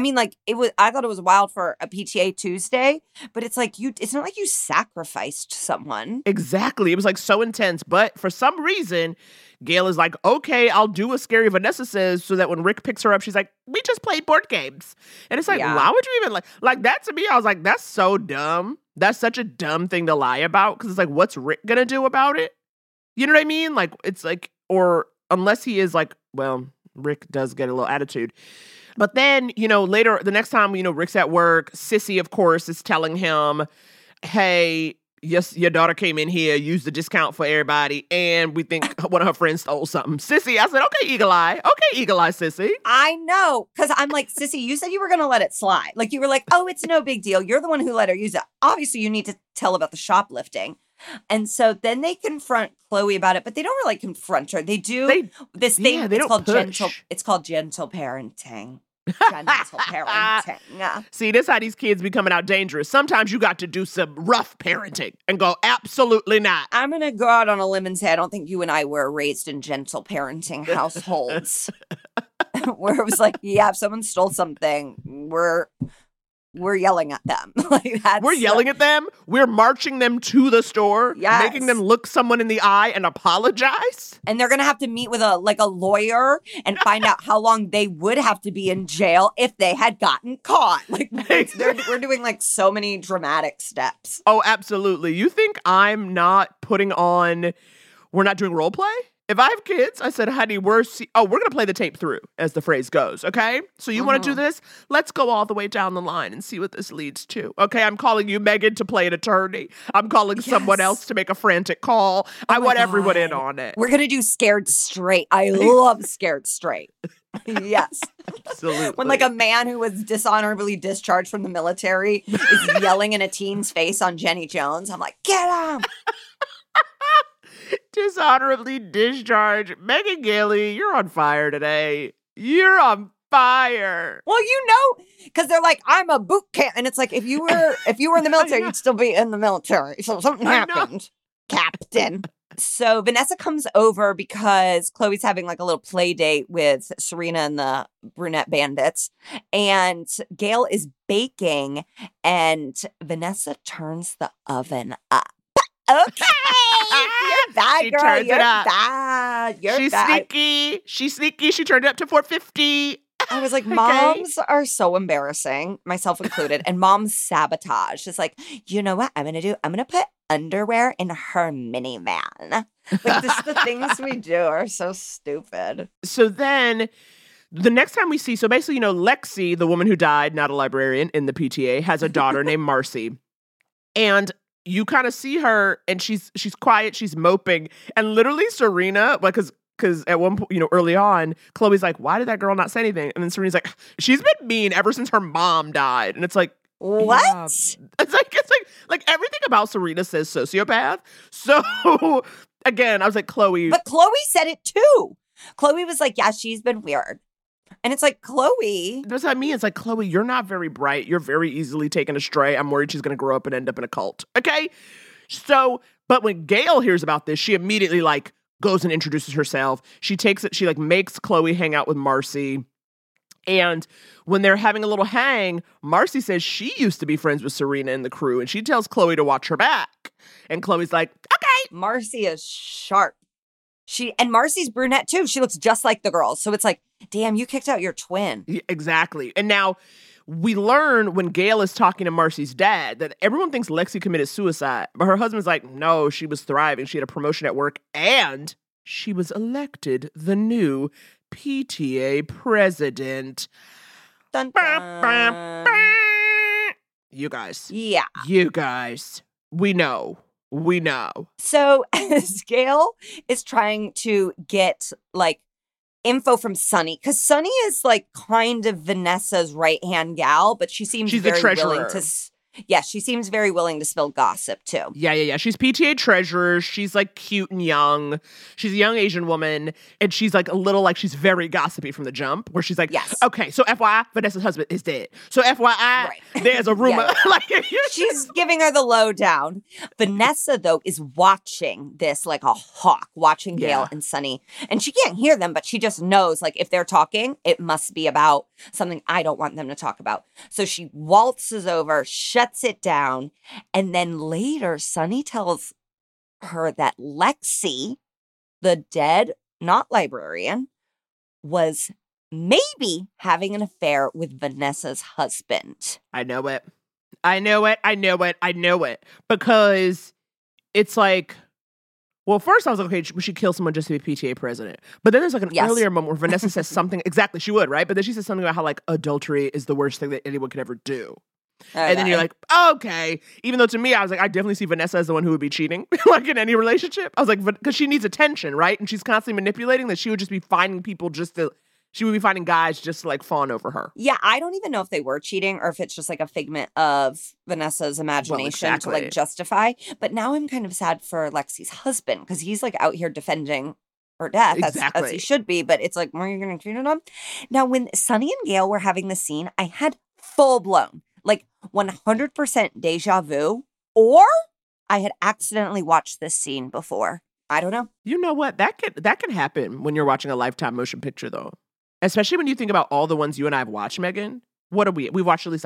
I thought it was wild for a PTA Tuesday, but it's like it's not like you sacrificed someone. Exactly. It was like so intense. But for some reason, Gail is like, okay, I'll do what Scary Vanessa says so that when Rick picks her up, she's like, we just played board games. And it's like, why would you even like that to me? I was like, that's so dumb. That's such a dumb thing to lie about. Cause it's like, what's Rick gonna do about it? You know what I mean? Like, it's like, or unless he is like, well, Rick does get a little attitude. But then, later, the next time, Rick's at work, Sissy, of course, is telling him, hey, yes, your daughter came in here, used the discount for everybody, and we think one of her friends stole something. Sissy, I said, okay, Eagle Eye, Sissy. I know, because I'm like, Sissy, you said you were going to let it slide. Like, you were like, oh, it's no big deal. You're the one who let her use it. Obviously, you need to tell about the shoplifting. And so then they confront Chloe about it, but they don't really confront her. They do this thing. Yeah, it's called gentle parenting. Gentle parenting. See, this is how these kids be coming out dangerous. Sometimes you got to do some rough parenting and go, absolutely not. I'm going to go out on a limb and say I don't think you and I were raised in gentle parenting households. Where it was like, yeah, if someone stole something, we're we're yelling at them. Like that's We're yelling at them. We're marching them to the store, Yes. making them look someone in the eye and apologize. and they're gonna have to meet with a lawyer and find out how long they would have to be in jail if they had gotten caught. Like we're doing like so many dramatic steps. Oh, absolutely. You think I'm not putting on, we're not doing role play? If I have kids, I said, honey, we're going to play the tape through, as the phrase goes, okay? So you want to do this? Let's go all the way down the line and see what this leads to. Okay, I'm calling you, Megan, to play an attorney. I'm calling someone else to make a frantic call. I want everyone in on it. We're gonna do Scared Straight. I love Scared Straight. Yes. Absolutely. When like a man who was dishonorably discharged from the military is yelling in a teen's face on Jenny Jones, I'm like, get him! Dishonorably discharged. Megan Gailey, you're on fire today. You're on fire. Well, you know, because they're like, I'm a boot camp. And it's like, if you were in the military, you'd still be in the military. So something happened, Captain. So Vanessa comes over because Chloe's having like a little play date with Serena and the brunette bandits. And Gail is baking and Vanessa turns the oven up. Okay. You're bad, She girl. turns You're it up. bad. You're She's bad. sneaky. She's sneaky. She turned it up to 450. I was like, Okay. moms are so embarrassing, myself included. And mom's sabotage. It's like, you know what I'm going to do? I'm going to put underwear in her minivan. Like, just the things we do are so stupid. So then the next time we see, so basically, Lexi, the woman who died, not a librarian in the PTA, has a daughter named Marcy. And you kind of see her and she's quiet, she's moping. And literally Serena, because at one point, early on, Chloe's like, why did that girl not say anything? And then Serena's like, she's been mean ever since her mom died. And it's like, What? yeah. It's like everything about Serena says sociopath. So again, I was like, Chloe. But Chloe said it too. Chloe was like, yeah, she's been weird. And it's like, Chloe. That's what I mean. It's like, Chloe, you're not very bright. You're very easily taken astray. I'm worried she's going to grow up and end up in a cult. Okay? So, but when Gail hears about this, she immediately goes and introduces herself. She makes Chloe hang out with Marcy. And when they're having a little hang, Marcy says she used to be friends with Serena and the crew. And she tells Chloe to watch her back. And Chloe's like, okay. Marcy is sharp. And Marcy's brunette too. She looks just like the girls. So it's like, damn, you kicked out your twin. Yeah, exactly. And now we learn when Gail is talking to Marcy's dad that everyone thinks Lexi committed suicide. But her husband's like, no, she was thriving. She had a promotion at work and she was elected the new PTA president. Dun, Bah, dun. bah, bah. You guys. Yeah. You guys. We know. We know. So as Gail is trying to get info from Sunny, because Sunny is kind of Vanessa's right-hand gal, but she seems She's the very willing treasurer. to. Yes, she seems very willing to spill gossip too. Yeah. She's PTA treasurer. She's cute and young. She's a young Asian woman. And she's a little she's very gossipy from the jump, where she's like, Yes. okay, so FYI, Vanessa's husband is dead. So FYI, Right. there's a rumor. Yeah. She's giving her the lowdown. Vanessa, though, is watching this like a hawk, watching Gail Yeah. and Sunny. And she can't hear them, but she just knows, if they're talking, it must be about something I don't want them to talk about. So she waltzes over, shuts it down, and then later, Sunny tells her that Lexi, the dead, not librarian, was maybe having an affair with Vanessa's husband. I know it. Because it's well, first I was like, okay, would she kill someone just to be PTA president? But then there's an Yes. earlier moment where Vanessa says something, exactly, she would, right? But then she says something about how adultery is the worst thing that anyone could ever do. And then you're like, okay. Even though to me, I was like, I definitely see Vanessa as the one who would be cheating, in any relationship. I was like, because she needs attention, right? And she's constantly manipulating that she would just be finding people she would be finding guys just to fawn over her. Yeah, I don't even know if they were cheating or if it's just a figment of Vanessa's imagination exactly. to justify. But now I'm kind of sad for Lexi's husband because he's out here defending her death as Exactly. he should be. But it's were you going to cheat on him? Now, when Sunny and Gail were having the scene, I had full blown, 100% deja vu, or I had accidentally watched this scene before. I don't know. You know what? That can happen when you're watching a Lifetime motion picture, though. Especially when you think about all the ones you and I have watched, Megan. what are we? We watched at least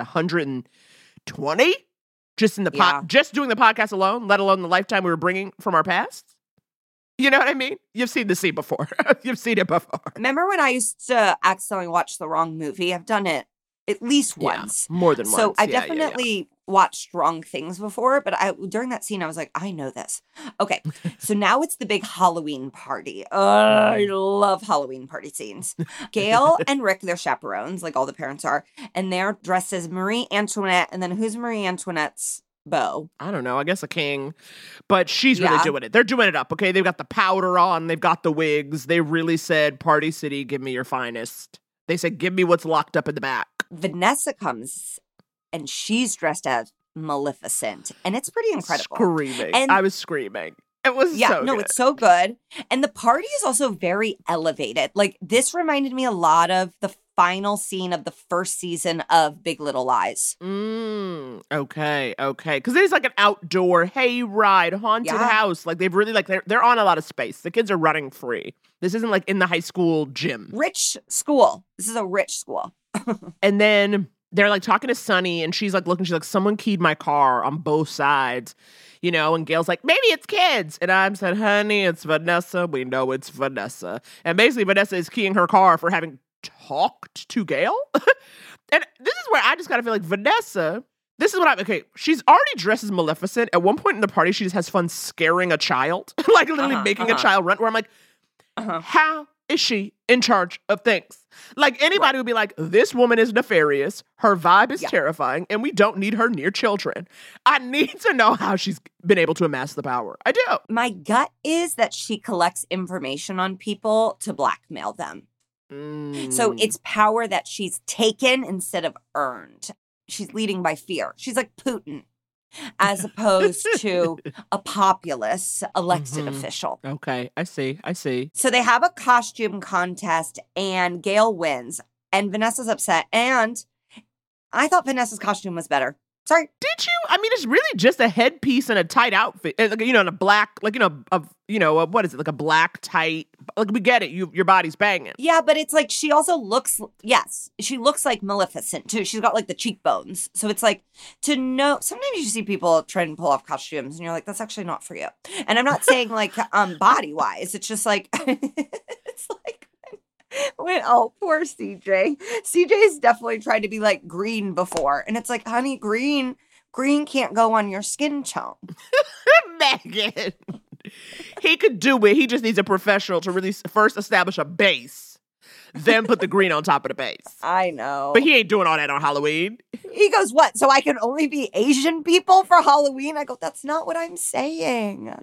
120 just in the just doing the podcast alone, let alone the lifetime we were bringing from our past. You know what I mean? You've seen the scene before. You've seen it before. Remember when I used to accidentally watch the wrong movie? I've done it at least once. More than once. So I definitely watched wrong things before, but during that scene, I was like, I know this. Okay, so now it's the big Halloween party. I love Halloween party scenes. Gail and Rick, they're chaperones, like all the parents are, and they're dressed as Marie Antoinette, and then who's Marie Antoinette's beau? I don't know. I guess a king. But she's really doing it. They're doing it up, okay? They've got the powder on. They've got the wigs. They really said, Party City, give me your finest. They said, give me what's locked up in the back. Vanessa comes, and she's dressed as Maleficent. And it's pretty incredible. Screaming. And I was screaming. It was so good. It's so good. And the party is also very elevated. Like, this reminded me a lot of the final scene of the first season of Big Little Lies. Okay. Because it is like an outdoor hayride, haunted house. Like, they've really, like, they're on a lot of space. The kids are running free. This isn't like in the high school gym. Rich school. This is a rich school. And then they're like talking to Sunny, and she's like looking, she's like, someone keyed my car on both sides, you know, and Gail's like, maybe it's kids. And I'm said, honey, it's Vanessa. We know it's Vanessa. And basically Vanessa is keying her car for having talked to Gail. And this is where I just gotta feel like Vanessa, this is what she's already dressed as Maleficent. At one point in the party, she just has fun scaring a child, like literally making a child run, where I'm like, how is she in charge of things? Like, anybody would be like, this woman is nefarious, her vibe is terrifying, and we don't need her near children. I need to know how she's been able to amass the power. I do. My gut is that she collects information on people to blackmail them. So it's power that she's taken instead of earned. She's leading by fear. She's like Putin, as opposed to a populist elected official. Okay, I see. So they have a costume contest, and Gail wins, and Vanessa's upset, and I thought Vanessa's costume was better. Sorry. Did you? I mean, it's really just a headpiece and a tight outfit. Like, you know, and a black, like, what is it? Like a black tight, like, we get it. Your body's banging. Yeah, but it's like, she also looks, she looks like Maleficent too. She's got like the cheekbones. So it's like, to know, sometimes you see people try and pull off costumes and you're like, that's actually not for you. And I'm not saying like body wise. It's just like, it's like, poor CJ. CJ's definitely tried to be like green before. And it's like, honey, green can't go on your skin tone. Megan. He could do it. He just needs a professional to really first establish a base, then put the green on top of the base. I know. But he ain't doing all that on Halloween. He goes, what? So I can only be Asian people for Halloween? I go, that's not what I'm saying.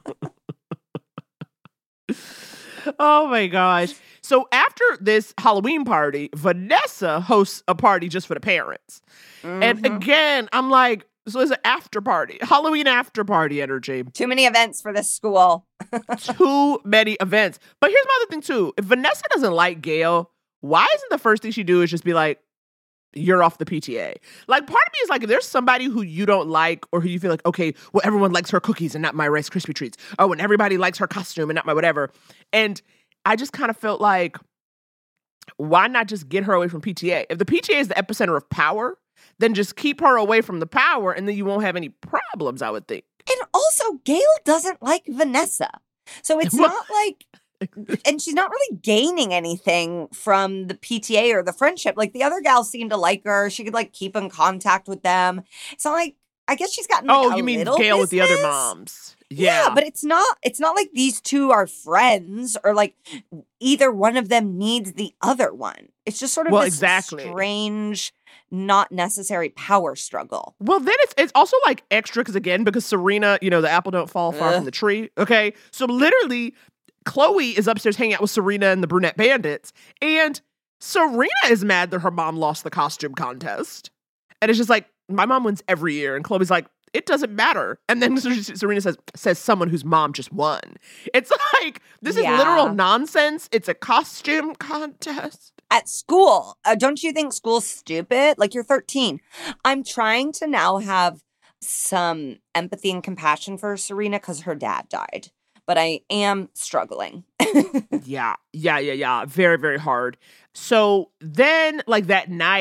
Oh my gosh. So after this Halloween party, Vanessa hosts a party just for the parents. And again, I'm like, so it's an after party, Halloween after party energy. Too many events for this school. Too many events. But here's my other thing too. If Vanessa doesn't like Gail, why isn't the first thing she do is just be like, you're off the PTA? Like, part of me is like, if there's somebody who you don't like, or who you feel like, okay, well, everyone likes her cookies and not my Rice Krispie treats. Oh, and everybody likes her costume and not my whatever. And I just kind of felt like, why not just get her away from PTA? If the PTA is the epicenter of power, then just keep her away from the power, and then you won't have any problems, I would think. And also, Gail doesn't like Vanessa. So it's not like, and she's not really gaining anything from the PTA or the friendship. Like, the other gals seem to like her. She could like keep in contact with them. It's not like, I guess she's gotten like, you mean Gail with the other moms? Yeah, but it's not like these two are friends, or like either one of them needs the other one. It's just sort of this strange, not necessary power struggle. Well, then it's also like extra because Serena, you know, the apple don't fall far from the tree. Okay. So literally, Chloe is upstairs hanging out with Serena and the brunette bandits, and Serena is mad that her mom lost the costume contest. And it's just like, my mom wins every year. And Chloe's like, it doesn't matter. And then Serena says someone whose mom just won. It's like, this is literal nonsense. It's a costume contest. At school. Don't you think school's stupid? Like, you're 13. I'm trying to now have some empathy and compassion for Serena because her dad died. But I am struggling. Yeah. Very, very hard. So then, like, that night,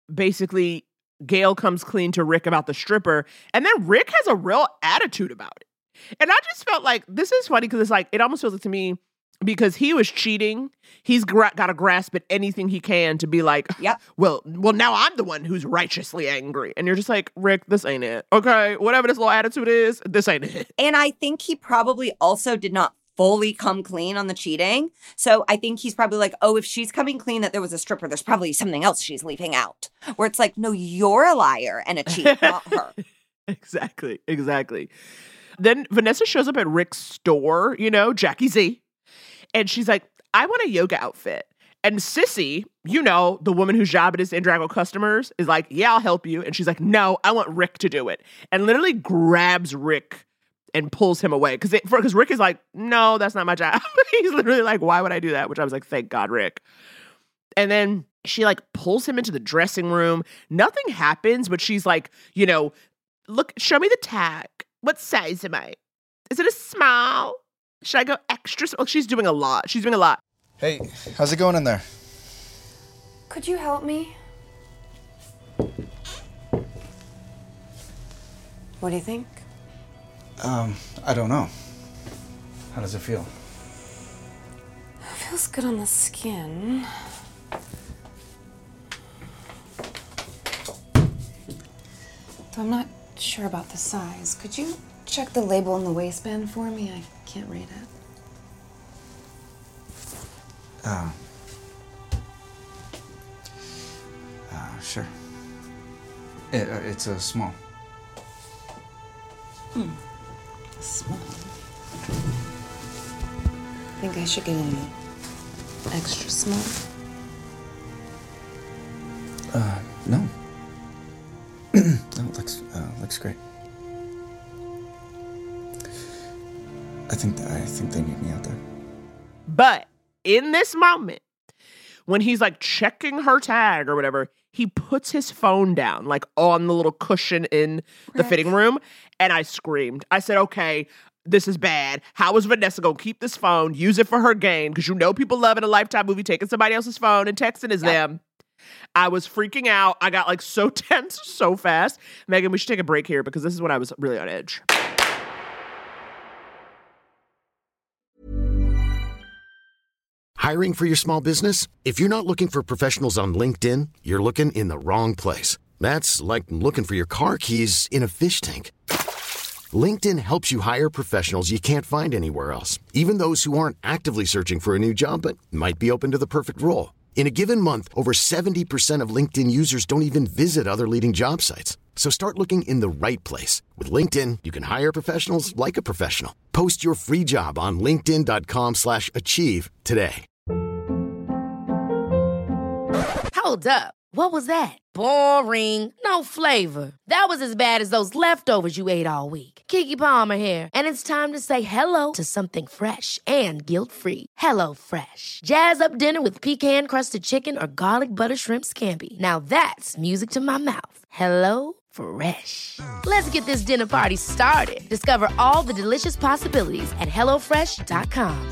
basically Gail comes clean to Rick about the stripper, and then Rick has a real attitude about it. And I just felt like this is funny because it's like, it almost feels like to me, because he was cheating, he's got to grasp at anything he can to be like, yep. well, now I'm the one who's righteously angry. And you're just like, Rick, this ain't it. Okay, whatever this little attitude is, this ain't it. And I think he probably also did not fully come clean on the cheating. So I think he's probably like, oh, if she's coming clean that there was a stripper, there's probably something else she's leaving out. Where it's like, no, you're a liar and a cheat, not her. Exactly. Then Vanessa shows up at Rick's store, Jackie Z. And she's like, I want a yoga outfit. And Sissy, the woman whose job it is to interact with customers, is like, yeah, I'll help you. And she's like, no, I want Rick to do it. And literally grabs Rick and pulls him away. Because Rick is like, no, that's not my job. He's literally like, why would I do that? Which I was like, thank God, Rick. And then she like pulls him into the dressing room. Nothing happens, but she's like, look, show me the tag. What size am I? Is it a small? Should I go extra small? She's doing a lot. Hey, how's it going in there? Could you help me? What do you think? I don't know. How does it feel? It feels good on the skin. Though I'm not sure about the size. Could you check the label on the waistband for me? I can't read it. Sure. It's a small. Small. Think I should get an extra small? No. No, looks great. I think they need me out there. But in this moment, when he's like checking her tag or whatever, he puts his phone down, like on the little cushion in the fitting room. And I screamed. I said, okay, this is bad. How is Vanessa going to keep this phone, use it for her gain? Because people love in a Lifetime movie taking somebody else's phone and texting is them. I was freaking out. I got like so tense so fast. Megan, we should take a break here because this is when I was really on edge. Hiring for your small business? If you're not looking for professionals on LinkedIn, you're looking in the wrong place. That's like looking for your car keys in a fish tank. LinkedIn helps you hire professionals you can't find anywhere else, even those who aren't actively searching for a new job but might be open to the perfect role. In a given month, over 70% of LinkedIn users don't even visit other leading job sites. So start looking in the right place. With LinkedIn, you can hire professionals like a professional. Post your free job on linkedin.com/achieve today. Hold up. What was that? Boring. No flavor. That was as bad as those leftovers you ate all week. Keke Palmer here. And it's time to say hello to something fresh and guilt-free. HelloFresh. Jazz up dinner with pecan-crusted chicken or garlic butter shrimp scampi. Now that's music to my mouth. HelloFresh. Let's get this dinner party started. Discover all the delicious possibilities at HelloFresh.com.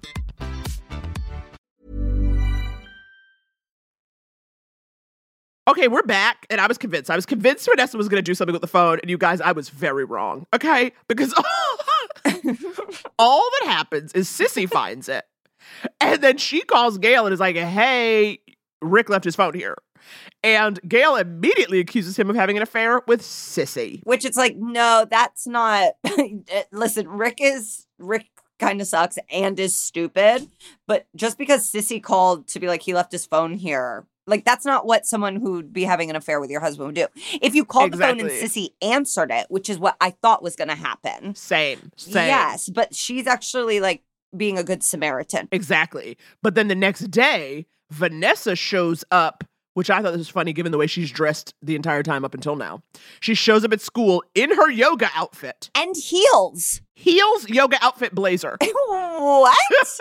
Okay, we're back, and I was convinced. Vanessa was going to do something with the phone, and you guys, I was very wrong, okay? Because all that happens is Sissy finds it, and then she calls Gail and is like, hey, Rick left his phone here. And Gail immediately accuses him of having an affair with Sissy. Which it's like, no, that's not... Listen, Rick kind of sucks and is stupid, but just because Sissy called to be like, he left his phone here... Like, that's not what someone who'd be having an affair with your husband would do. If you called the phone and Sissy answered it, which is what I thought was going to happen. Same. Yes, but she's actually, like, being a good Samaritan. Exactly. But then the next day, Vanessa shows up, which I thought this was funny given the way she's dressed the entire time up until now. She shows up at school in her yoga outfit. And heels. Heels, yoga outfit, blazer. What?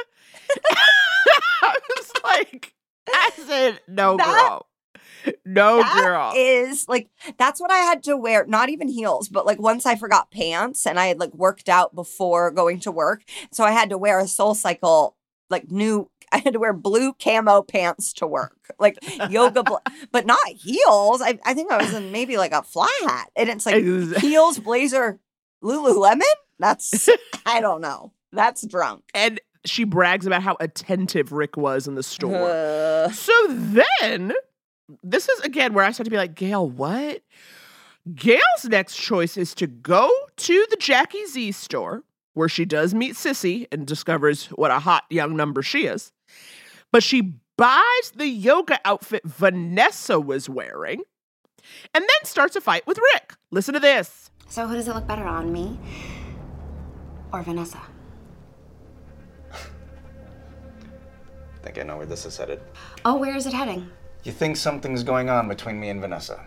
I was like... I said, no, girl. No, girl. Is like, that's what I had to wear. Not even heels, but like once I forgot pants and I had like worked out before going to work. So I had to wear a SoulCycle, like new I had to wear blue camo pants to work, like but not heels. I think I was in maybe like a flat, and it's like heels, blazer, Lululemon. That's I don't know. That's drunk. And she brags about how attentive Rick was in the store. So then, this is again where I start to be like, Gail, what? Gail's next choice is to go to the Jackie Z store, where she does meet Sissy and discovers what a hot young number she is. But she buys the yoga outfit Vanessa was wearing and then starts a fight with Rick. Listen to this. So who does it look better on, me or Vanessa? Think I know where this is headed. Oh, where is it heading? You think something's going on between me and Vanessa?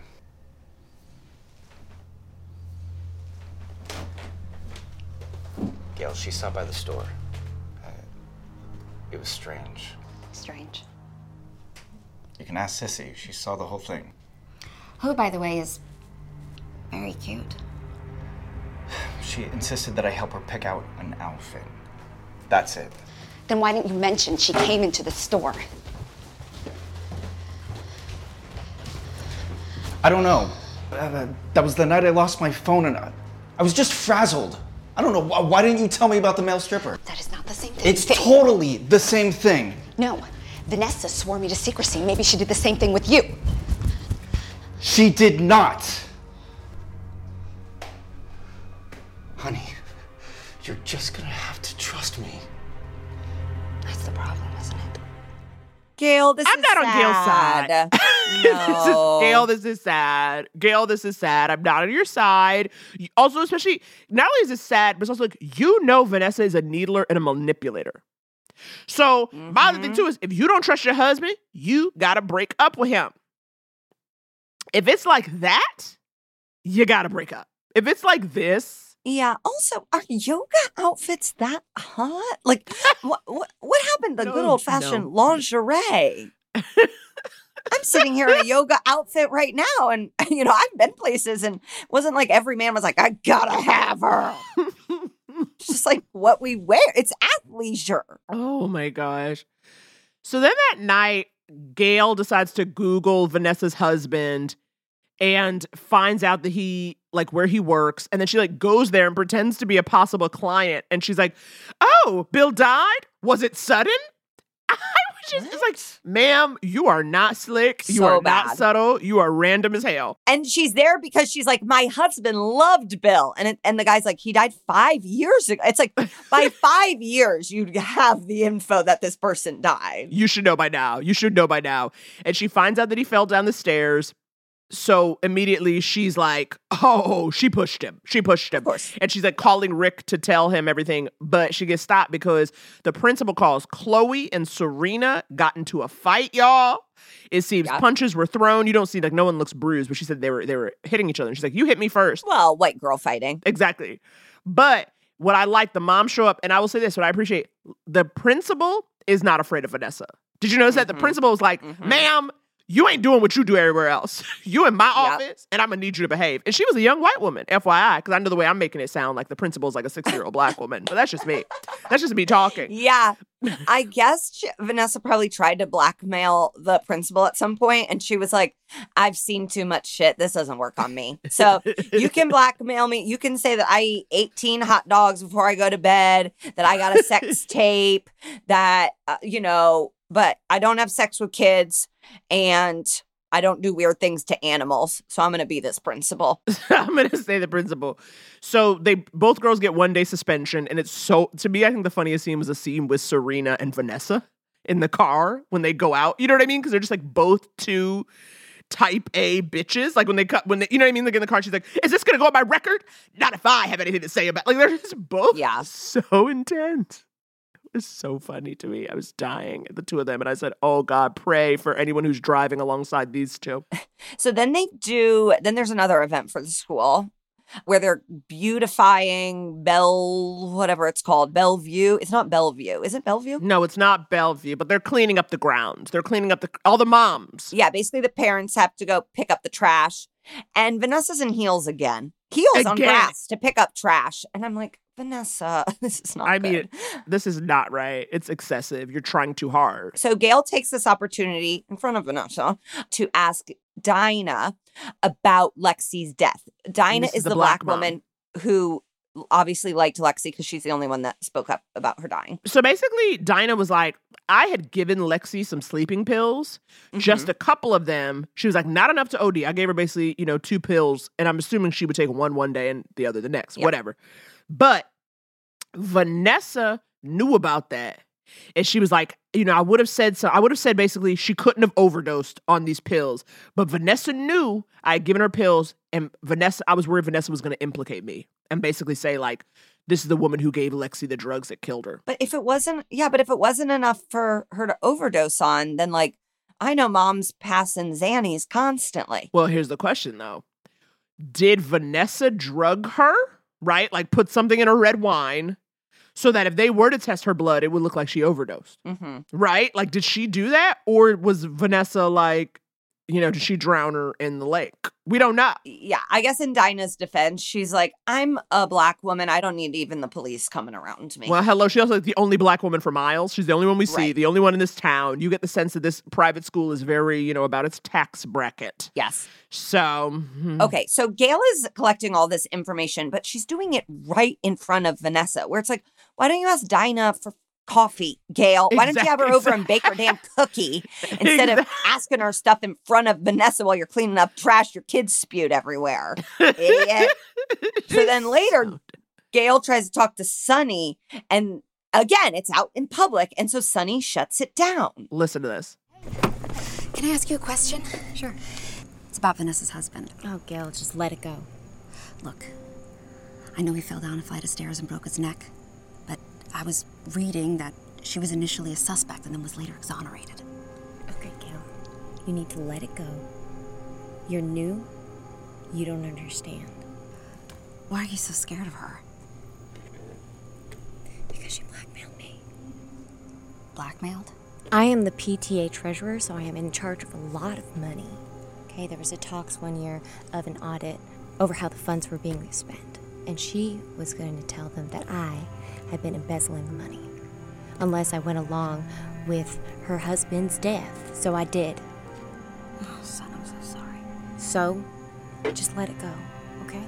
Gail, she stopped by the store. It was strange. Strange. You can ask Sissy. She saw the whole thing. Who, by the way, is very cute. She insisted that I help her pick out an outfit. That's it. Then why didn't you mention she came into the store? I don't know. That was the night I lost my phone and I was just frazzled. I don't know. Why didn't you tell me about the male stripper? That is not the same thing. It's totally the same thing. No. Vanessa swore me to secrecy. Maybe she did the same thing with you. She did not. Honey, you're just gonna have to trust me. That's the problem, isn't it? Gail, this I'm is not on Gail's sad. side. No. Gail, this is sad. Gail, this is sad. I'm not on your side. Also, especially, not only is this sad, but it's also like, you know Vanessa is a needler and a manipulator. So, my other thing too is, if you don't trust your husband, you gotta break up with him. If it's like that, you gotta break up. If it's like this, Yeah. Also, are yoga outfits that hot? Like, what happened to the good old fashioned lingerie? I'm sitting here in a yoga outfit right now, and I've been places, and it wasn't like every man was like, I gotta have her. It's just like what we wear. It's athleisure. oh my gosh. So then that night, Gail decides to Google Vanessa's husband and finds out that he, like, where he works. And then she, like, goes there and pretends to be a possible client. And she's like, oh, Bill died? Was it sudden? It's like, ma'am, you are not slick. You are not subtle. You are random as hell. And she's there because she's like, my husband loved Bill. And the guy's like, he died 5 years ago. It's like, by 5 years, you have the info that this person died. You should know by now. You should know by now. And she finds out that he fell down the stairs. So immediately she's like, oh, she pushed him. She pushed him. Of course. And she's like calling Rick to tell him everything. But she gets stopped because the principal calls Chloe and Serena got into a fight, y'all. It seems punches were thrown. You don't see, like, no one looks bruised, but she said they were hitting each other. And she's like, you hit me first. Well, white girl fighting. Exactly. But what I like, the mom show up, and I will say this, what I appreciate, the principal is not afraid of Vanessa. Did you notice that? The principal was like, ma'am, you ain't doing what you do everywhere else. You in my office, and I'm going to need you to behave. And she was a young white woman, FYI, because I know the way I'm making it sound like the principal's like a 60-year-old black woman. But that's just me. That's just me talking. Yeah. I guess Vanessa probably tried to blackmail the principal at some point, and she was like, I've seen too much shit. This doesn't work on me. So you can blackmail me. You can say that I eat 18 hot dogs before I go to bed, that I got a sex tape, that, but I don't have sex with kids, and I don't do weird things to animals. So I'm going to be this principal. I'm going to say the principal. So both girls get 1 day suspension. And it's to me, I think the funniest scene was a scene with Serena and Vanessa in the car when they go out. You know what I mean? Because they're just like both two type A bitches. Like when they you know what I mean? Like in the car, she's like, is this going to go on my record? Not if I have anything to say about it. Like they're just both so intense. It's so funny to me. I was dying at the two of them. And I said, oh, God, pray for anyone who's driving alongside these two. So then there's another event for the school where they're beautifying whatever it's called, Bellevue. It's not Bellevue. Is it Bellevue? No, it's not Bellevue, but they're cleaning up the grounds. They're cleaning up all the moms. Yeah, basically the parents have to go pick up the trash. And Vanessa's in heels again. Heels on Again. grass to pick up trash. And I'm like, Vanessa, this is not I good. mean, this is not right. It's excessive. You're trying too hard. So Gail takes this opportunity in front of Vanessa to ask Dinah about Lexi's death. Dinah This is is the the black black mom. woman who obviously liked Lexi because she's the only one that spoke up about her dying. So basically, Dinah was like, I had given Lexi some sleeping pills, just a couple of them. She was like, not enough to OD. I gave her basically, 2 pills, and I'm assuming she would take one day and the other the next, whatever. But Vanessa knew about that. And she was like, I would have said basically she couldn't have overdosed on these pills. But Vanessa knew I had given her pills, and I was worried Vanessa was going to implicate me and basically say, like, this is the woman who gave Lexi the drugs that killed her. But if it wasn't enough for her to overdose on, then like, I know moms passing Xannies constantly. Well, here's the question though. Did Vanessa drug her, right? Like put something in her red wine so that if they were to test her blood, it would look like she overdosed, right? Like, did she do that? Or was Vanessa like, did she drown her in the lake? We don't know. Yeah, I guess in Dinah's defense, she's like, I'm a black woman. I don't need even the police coming around me. Well, hello. She's also like the only black woman for miles. She's the only one we see, Right. the only one in this town. You get the sense that this private school is very, about its tax bracket. Yes. So, Okay, so Gail is collecting all this information, but she's doing it right in front of Vanessa, where it's like, why don't you ask Dinah for coffee, Gail? Why don't you have her over and bake her damn cookie instead of asking her stuff in front of Vanessa while you're cleaning up trash your kids spewed everywhere? Idiot. So then later, Gail tries to talk to Sunny, and again, it's out in public, and so Sunny shuts it down. Listen to this. Can I ask you a question? Sure. It's about Vanessa's husband. Oh, Gail, just let it go. Look, I know he fell down a flight of stairs and broke his neck, but I was reading that she was initially a suspect and then was later exonerated. Okay, Gail, you need to let it go. You're new. You don't understand. Why are you so scared of her? Because she blackmailed me. Blackmailed? I am the PTA treasurer, so I am in charge of a lot of money. Okay, there was a talks one year of an audit over how the funds were being spent. And she was going to tell them that I had been embezzling the money. Unless I went along with her husband's death. So I did. Oh, son, I'm so sorry. So, just let it go, okay?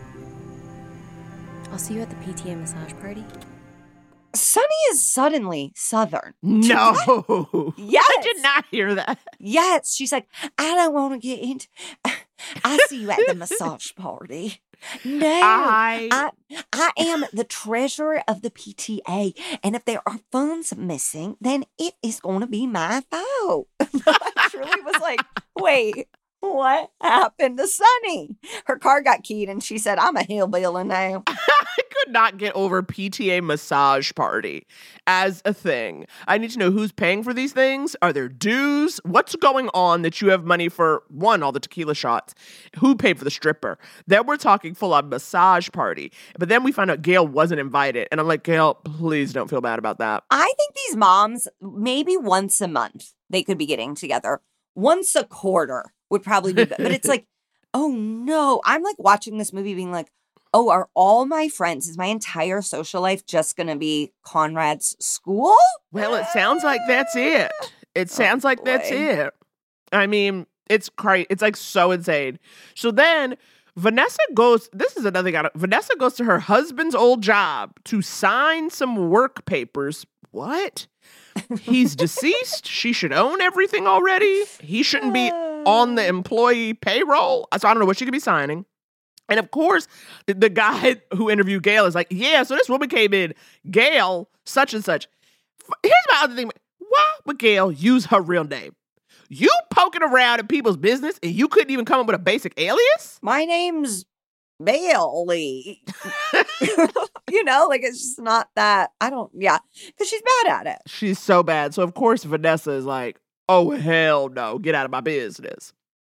I'll see you at the PTA massage party. Sunny is suddenly Southern. No. Yes. I did not hear that. Yes. She's like, I don't want to get into. I see you at the massage party. No, I am the treasurer of the PTA, and if there are funds missing, then it is going to be my fault. I truly was like, wait, what happened to Sunny? Her car got keyed, and she said, I'm a hillbilly now. I could not get over PTA massage party as a thing. I need to know who's paying for these things. Are there dues? What's going on that you have money for, one, all the tequila shots? Who paid for the stripper? Then we're talking full-on massage party. But then we find out Gail wasn't invited. And I'm like, Gail, please don't feel bad about that. I think these moms, maybe once a month, they could be getting together. Once a quarter would probably be good. But it's like, oh no. I'm like watching this movie being like, oh, are all my friends, is my entire social life just going to be Conrad's school? Well, it sounds like that's it. It sounds like that's it. I mean, it's crazy. It's like so insane. So then Vanessa goes, this is another thing. Vanessa goes to her husband's old job to sign some work papers. What? He's deceased. She should own everything already. He shouldn't be on the employee payroll. So I don't know what she could be signing. And of course, the guy who interviewed Gail is like, yeah, so this woman came in, Gail, such and such. Here's my other thing. Why would Gail use her real name? You poking around in people's business and you couldn't even come up with a basic alias? My name's Bailey. Like it's just not that. Because she's bad at it. She's so bad. So of course, Vanessa is like, oh, hell no, get out of my business.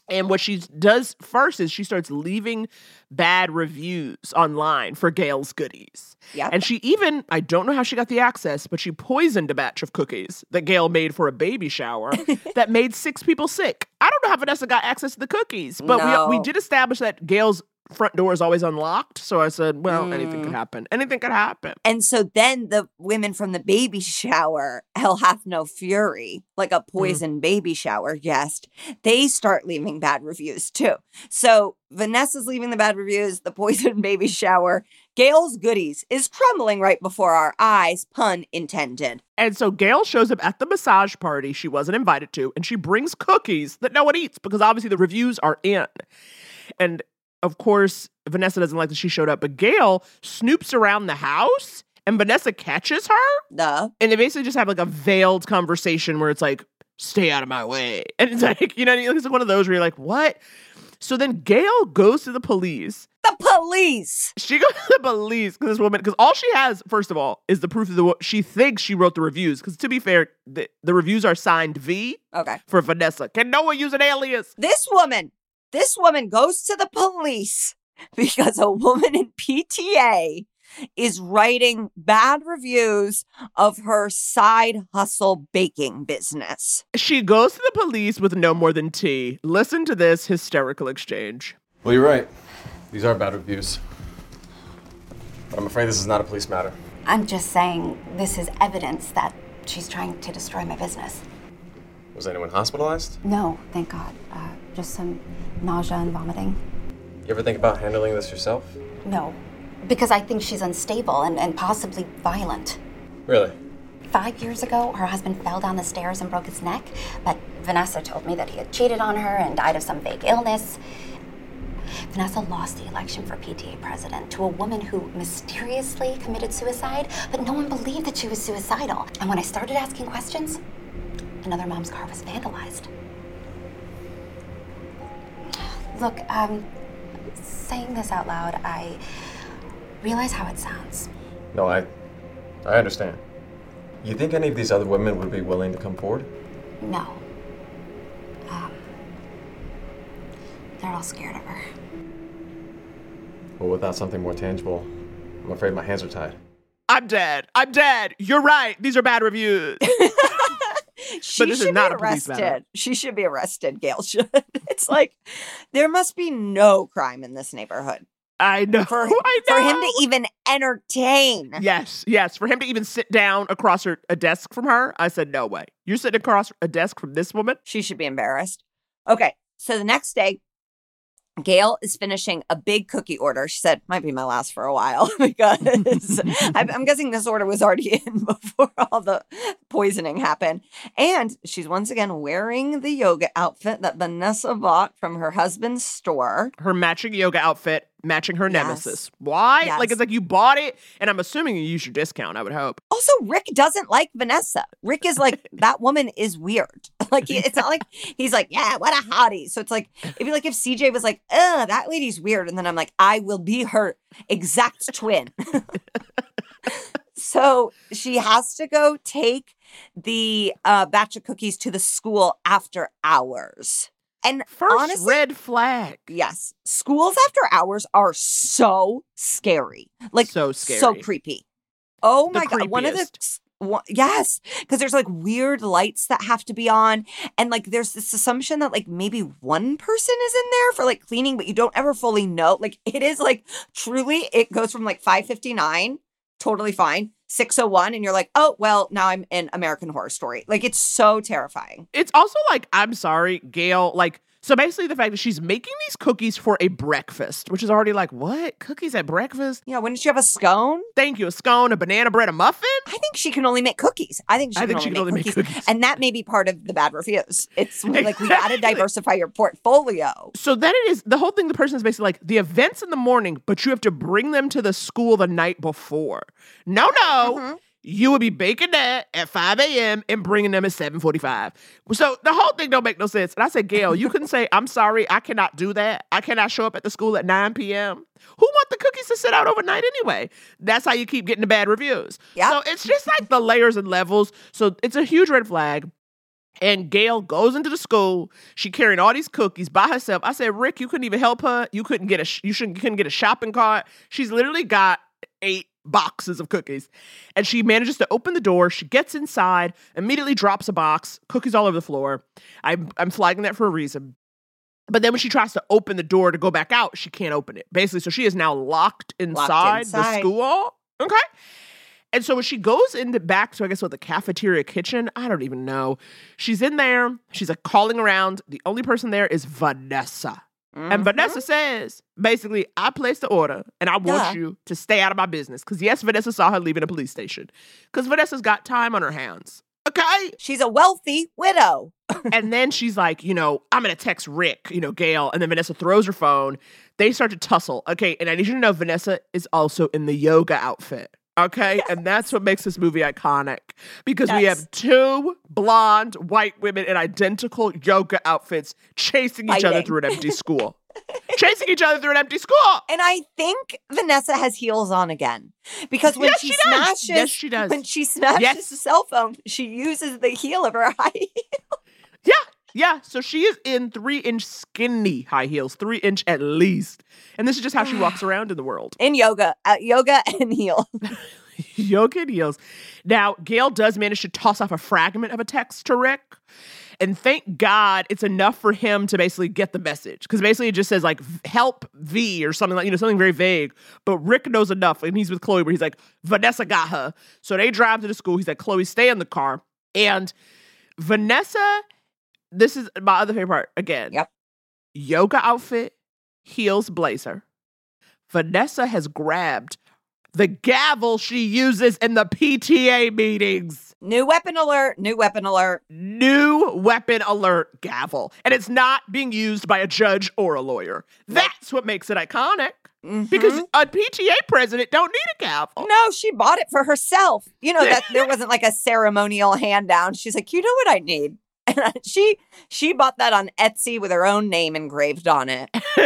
And what she does first is she starts leaving bad reviews online for Gail's Goodies. Yep. And she even, I don't know how she got the access, but she poisoned a batch of cookies that Gail made for a baby shower that made 6 people sick. I don't know how Vanessa got access to the cookies, but No. we did establish that Gail's front door is always unlocked. So I said, well, anything could happen. Anything could happen. And so then the women from the baby shower, Hell Hath No Fury, like a poison baby shower guest, they start leaving bad reviews too. So Vanessa's leaving the bad reviews, the poison baby shower. Gail's Goodies is crumbling right before our eyes, pun intended. And so Gail shows up at the massage party she wasn't invited to, and she brings cookies that no one eats because obviously the reviews are in. And of course, Vanessa doesn't like that she showed up, but Gail snoops around the house and Vanessa catches her. Duh. And they basically just have like a veiled conversation where it's like, stay out of my way. And it's like, you know, it's like one of those where you're like, what? So then Gail goes to the police. The police! She goes to the police because this woman, because all she has, first of all, is the proof of she thinks she wrote the reviews. Because to be fair, the reviews are signed V for Vanessa. Can no one use an alias? This woman goes to the police because a woman in PTA is writing bad reviews of her side hustle baking business. She goes to the police with no more than tea. Listen to this hysterical exchange. Well, you're right. These are bad reviews. But I'm afraid this is not a police matter. I'm just saying this is evidence that she's trying to destroy my business. Was anyone hospitalized? No, thank God. Just some nausea and vomiting. You ever think about handling this yourself? No, because I think she's unstable and possibly violent. Really? 5 years ago, her husband fell down the stairs and broke his neck, but Vanessa told me that he had cheated on her and died of some vague illness. Vanessa lost the election for PTA president to a woman who mysteriously committed suicide, but no one believed that she was suicidal. And when I started asking questions, another mom's car was vandalized. Look, saying this out loud, I realize how it sounds. No, I understand. You think any of these other women would be willing to come forward? No. They're all scared of her. Well, without something more tangible, I'm afraid my hands are tied. I'm dead. You're right. These are bad reviews. She this should is not be a police matter. arrested. She should be arrested, Gail should. It's like, there must be no crime in this neighborhood. I know. For him to even entertain. Yes. For him to even sit down across a desk from her, I said, no way. You're sitting across a desk from this woman? She should be embarrassed. Okay, so the next day, Gail is finishing a big cookie order. She said, might be my last for a while because I'm guessing this order was already in before all the poisoning happened. And she's once again wearing the yoga outfit that Vanessa bought from her husband's store. Her matching yoga outfit, matching her Yes. nemesis. Why? Yes. Like, it's like you bought it, and I'm assuming you used your discount, I would hope. Also, Rick doesn't like Vanessa. Rick is like, that woman is weird. Like, it's not like he's like, yeah, what a hottie. So it's like, it'd be like if CJ was like, that lady's weird. And then I'm like, I will be her exact twin. So she has to go take the batch of cookies to the school after hours. And First honestly, red flag. yes, schools after hours are so scary. Like, So scary. so creepy. Oh The my God. One of the, creepiest. yes, because there's like weird lights that have to be on. And like there's this assumption that like maybe one person is in there for like cleaning, but you don't ever fully know. Like it is like truly, it goes from like 5:59, totally fine, 6:01, and you're like, oh, well, now I'm in American Horror Story. Like it's so terrifying. It's also like, I'm sorry, Gail, like, so basically the fact that she's making these cookies for a breakfast, which is already like, what? Cookies at breakfast? Yeah, wouldn't you have a scone? Thank you. A scone, a banana bread, a muffin? I think she can only make cookies. I think she can only make cookies. And that may be part of the bad reviews. It's like, we got to diversify your portfolio. So then it is, the whole thing, the person is basically like, the event's in the morning, but you have to bring them to the school the night before. No. Mm-hmm. You would be baking that at 5 a.m. and bringing them at 7:45. So the whole thing don't make no sense. And I said, Gail, you couldn't say, I'm sorry, I cannot do that. I cannot show up at the school at 9 p.m. Who want the cookies to sit out overnight anyway? That's how you keep getting the bad reviews. Yep. So it's just like the layers and levels. So it's a huge red flag. And Gail goes into the school. She carrying all these cookies by herself. I said, Rick, you couldn't even help her. You couldn't get a shopping cart. She's literally got 8 boxes of cookies. And she manages to open the door. She gets inside, immediately drops a box, cookies all over the floor. I'm flagging that for a reason. But then when she tries to open the door to go back out, she can't open it. Basically, so she is now locked inside the school. Okay. And so when she goes back to, I guess, the cafeteria kitchen, I don't even know. She's in there. She's like calling around. The only person there is Vanessa. Mm-hmm. And Vanessa says, basically, I placed the order and I want you to stay out of my business. Because yes, Vanessa saw her leaving a police station. Because Vanessa's got time on her hands. Okay? She's a wealthy widow. And then she's like, I'm going to text Rick, Gail. And then Vanessa throws her phone. They start to tussle. Okay. And I need you to know Vanessa is also in the yoga outfit. Okay. Yes. And that's what makes this movie iconic because we have 2 blonde white women in identical yoga outfits chasing each other through an empty school. Chasing each other through an empty school. And I think Vanessa has heels on again. Because when she smashes, yes, she does. When she smashes the cell phone, she uses the heel of her high heel. Yeah. So she is in 3-inch skinny high heels, 3-inch at least. And this is just how she walks around in the world. In yoga and heel. Yoga and heels. Now, Gail does manage to toss off a fragment of a text to Rick. And thank God it's enough for him to basically get the message. Because basically it just says like, help V or something like, something very vague. But Rick knows enough. And he's with Chloe where he's like, Vanessa got her. So they drive to the school. He's like, Chloe, stay in the car. And Vanessa, this is my other favorite part. Again, yoga outfit, heels, blazer. Vanessa has grabbed the gavel she uses in the PTA meetings. New weapon alert, new weapon alert. New weapon alert gavel. And it's not being used by a judge or a lawyer. That's what makes it iconic. Mm-hmm. Because a PTA president don't need a gavel. No, she bought it for herself. That there wasn't like a ceremonial hand down. She's like, you know what I need? And she bought that on Etsy with her own name engraved on it.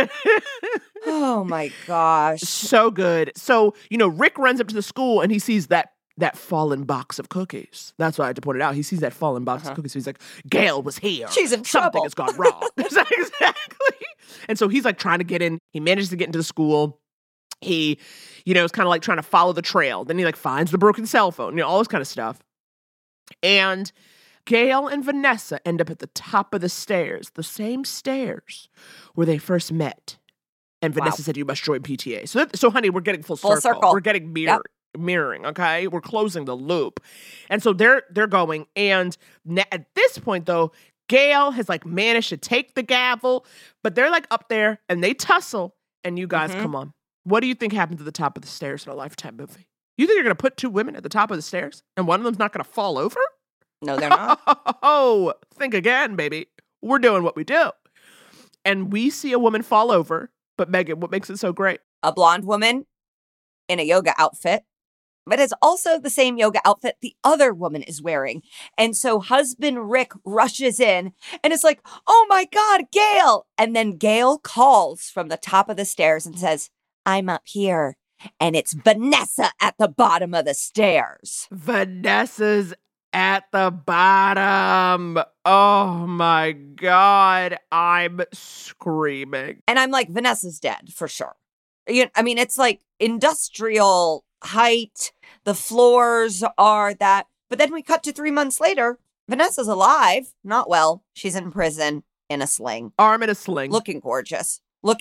Oh my gosh. So good. So, Rick runs up to the school and he sees that fallen box of cookies. That's why I had to point it out. He sees that fallen box of cookies. So he's like, Gail was here. She's in trouble. Something has gone wrong. Exactly. And so he's like trying to get in. He manages to get into the school. He, is kind of like trying to follow the trail. Then he like finds the broken cell phone, all this kind of stuff. And Gail and Vanessa end up at the top of the stairs, the same stairs where they first met. And Vanessa said, you must join PTA. So honey, we're getting full circle. We're getting mirroring, okay? We're closing the loop. And so they're going. And at this point, though, Gail has like managed to take the gavel, but they're like up there and they tussle. And you guys, come on. What do you think happened to the top of the stairs in a Lifetime movie? You think you're going to put 2 women at the top of the stairs and one of them's not going to fall over? No, they're not. Oh, think again, baby. We're doing what we do. And we see a woman fall over. But Megan, what makes it so great? A blonde woman in a yoga outfit, but it's also the same yoga outfit the other woman is wearing. And so husband Rick rushes in and it's like, oh my God, Gail. And then Gail calls from the top of the stairs and says, I'm up here. And it's Vanessa at the bottom of the stairs. Vanessa's at the bottom. Oh my God. I'm screaming. And I'm like, Vanessa's dead for sure. It's like industrial height. The floors are that. But then we cut to 3 months later. Vanessa's alive. Not well. She's in prison in a sling. Arm in a sling. Looking gorgeous.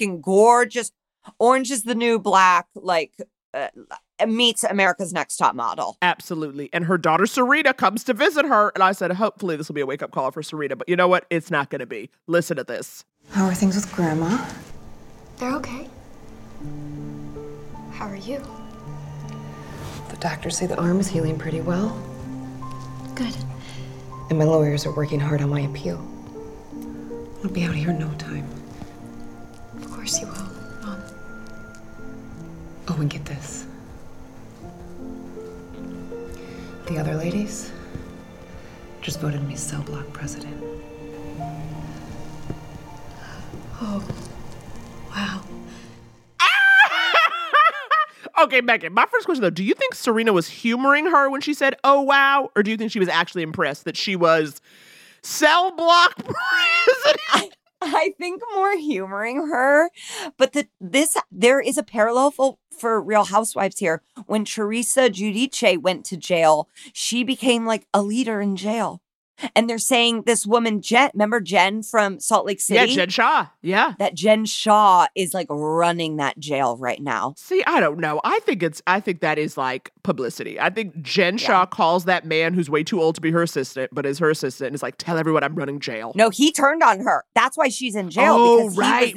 Orange is the new black, meets America's Next Top Model. Absolutely. And her daughter Serena comes to visit her. And I said, hopefully this will be a wake-up call for Serena. But you know what? It's not going to be. Listen to this. How are things with Grandma? They're okay. How are you? The doctors say the arm is healing pretty well. Good. And my lawyers are working hard on my appeal. I'll be out of here in no time. Of course you will, Mom. Oh, and get this. The other ladies just voted me cell block president. Oh, wow. Okay, Megan, my first question, though, do you think Serena was humoring her when she said, oh, wow? Or do you think she was actually impressed that she was Cell block president. I think more humoring her, but there is a parallel for Real Housewives here. When Teresa Giudice went to jail, she became like a leader in jail. And they're saying this woman, Jen, remember Jen from Salt Lake City? Yeah, Jen Shaw. Yeah. That Jen Shaw is like running that jail right now. See, I don't know. I think that is like publicity. I think Jen Shaw calls that man who's way too old to be her assistant, but is her assistant, and is like, tell everyone I'm running jail. No, he turned on her. That's why she's in jail. Oh, because right.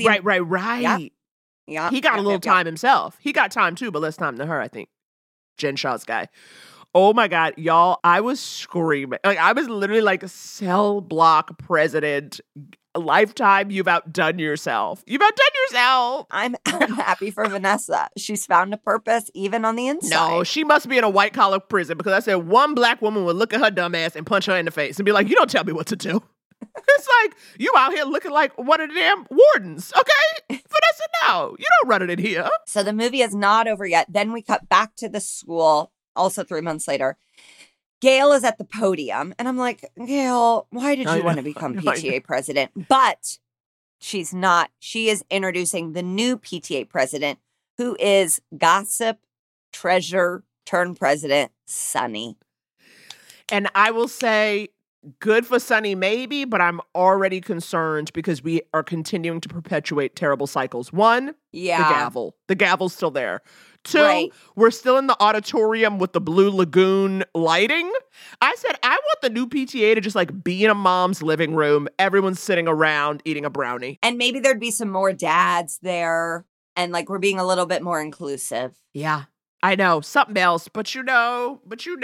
Yeah. He got a little time himself. He got time too, but less time than her, I think. Jen Shaw's guy. Oh my God, y'all, I was screaming. Like, I was literally like, cell block president, Lifetime, you've outdone yourself. You've outdone yourself. I'm happy for Vanessa. She's found a purpose even on the inside. No, she must be in a white collar prison because I said one black woman would look at her dumb ass and punch her in the face and be like, you don't tell me what to do. It's like, you out here looking like one of the damn wardens, okay? Vanessa, no, you don't run it in here. So the movie is not over yet. Then we cut back to the school, also 3 months later. Gail is at the podium, and I'm like, Gail, why did you want to become PTA president? But she's not. She is introducing the new PTA president, who is gossip treasure turned president, Sonny. And I will say, good for Sonny, maybe, but I'm already concerned because we are continuing to perpetuate terrible cycles. One, the gavel. The gavel's still there. Two, we're still in the auditorium with the Blue Lagoon lighting. I said, I want the new PTA to just like be in a mom's living room. Everyone's sitting around eating a brownie. And maybe there'd be some more dads there. And like we're being a little bit more inclusive. Yeah, I know. Something else. But you know,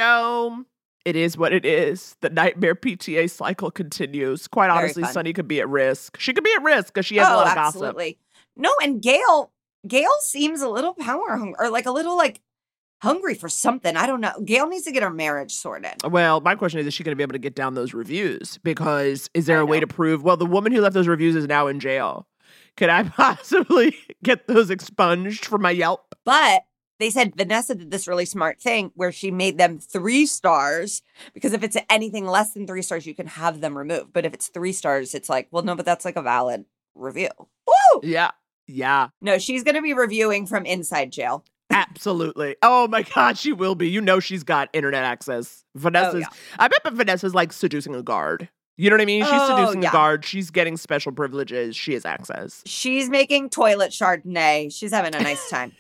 it is what it is. The nightmare PTA cycle continues. Quite honestly, Sonny could be at risk. She could be at risk because she has a lot of absolutely. Gossip. No, and Gail seems a little power hungry, or like a little like hungry for something. I don't know. Gail needs to get her marriage sorted. Well, my question is she going to be able to get down those reviews? Because is there a way to prove, well, the woman who left those reviews is now in jail. Could I possibly get those expunged from my Yelp? But they said Vanessa did this really smart thing where she made them 3 stars, because if it's anything less than 3 stars, you can have them removed. But if it's 3 stars, it's like, well, no, but that's like a valid review. Woo! Yeah. No, she's going to be reviewing from inside jail. Absolutely. Oh my God, she will be. You know she's got internet access. I bet Vanessa's like seducing a guard. You know what I mean? She's seducing a guard. She's getting special privileges. She has access. She's making toilet Chardonnay. She's having a nice time.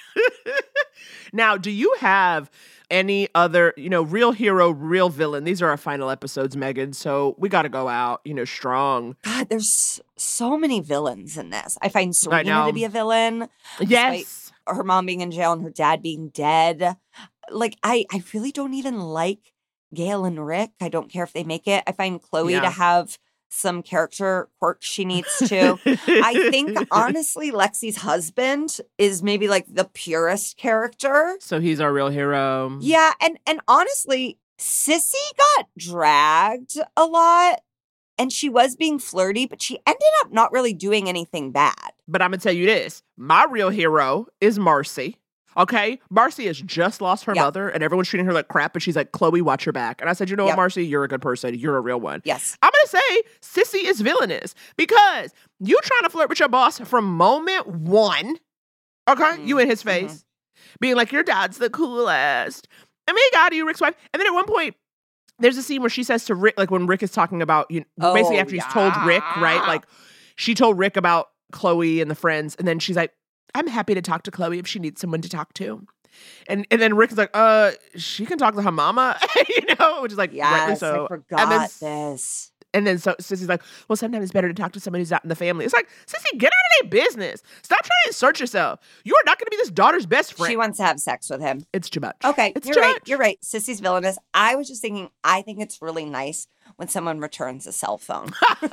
Now, do you have any other, real hero, real villain? These are our final episodes, Megan. So we got to go out, strong. God, there's so many villains in this. I find Serena to be a villain. Yes. Her mom being in jail and her dad being dead. Like, I really don't even like Gail and Rick. I don't care if they make it. I find Chloe to have some character quirks she needs to. I think, honestly, Lexi's husband is maybe like the purest character. So he's our real hero. Yeah, and honestly, Sissy got dragged a lot, and she was being flirty, but she ended up not really doing anything bad. But I'm going to tell you this. My real hero is Marcy. Okay, Marcy has just lost her mother, and everyone's treating her like crap, and she's like, Chloe, watch your back. And I said, you know what, Marcy? You're a good person. You're a real one. Yes. I'm going to say Sissy is villainous because you trying to flirt with your boss from moment one, okay? You in his face, being like, your dad's the coolest. I mean, God, you Rick's wife. And then at one point, there's a scene where she says to Rick, like when Rick is talking about, basically after he's told Rick, right? Like she told Rick about Chloe and the friends, and then she's like, I'm happy to talk to Chloe if she needs someone to talk to. And then Rick's like, she can talk to her mama, which is like, rightly so. I forgot this. And then so Sissy's like, well, sometimes it's better to talk to somebody who's not in the family. It's like, Sissy, get out of their business. Stop trying to insert yourself. You are not going to be this daughter's best friend. She wants to have sex with him. It's too much. Okay, you're right. Sissy's villainous. I was just thinking, I think it's really nice when someone returns a cell phone.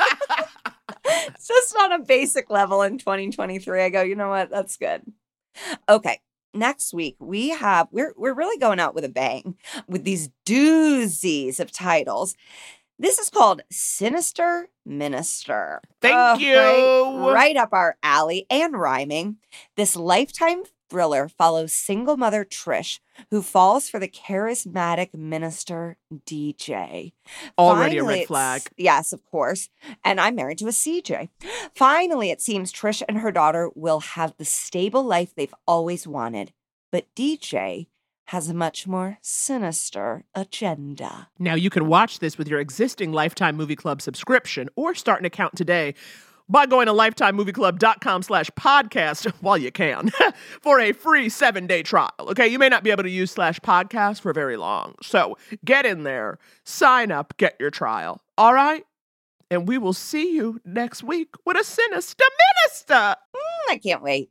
It's just on a basic level in 2023. I go, you know what? That's good. Okay. Next week, we're really going out with a bang with these doozies of titles. This is called Sinister Minister. Thank you. Right up our alley and rhyming. This Lifetime thriller follows single mother Trish, who falls for the charismatic minister DJ. Already a red flag. Yes, of course. And I'm married to a CJ. Finally, it seems Trish and her daughter will have the stable life they've always wanted. But DJ has a much more sinister agenda. Now, you can watch this with your existing Lifetime Movie Club subscription or start an account today by going to lifetimemovieclub.com/podcast while you can for a free 7-day trial. Okay, you may not be able to use /podcast for very long. So get in there, sign up, get your trial. All right? And we will see you next week with a sinister minister. I can't wait.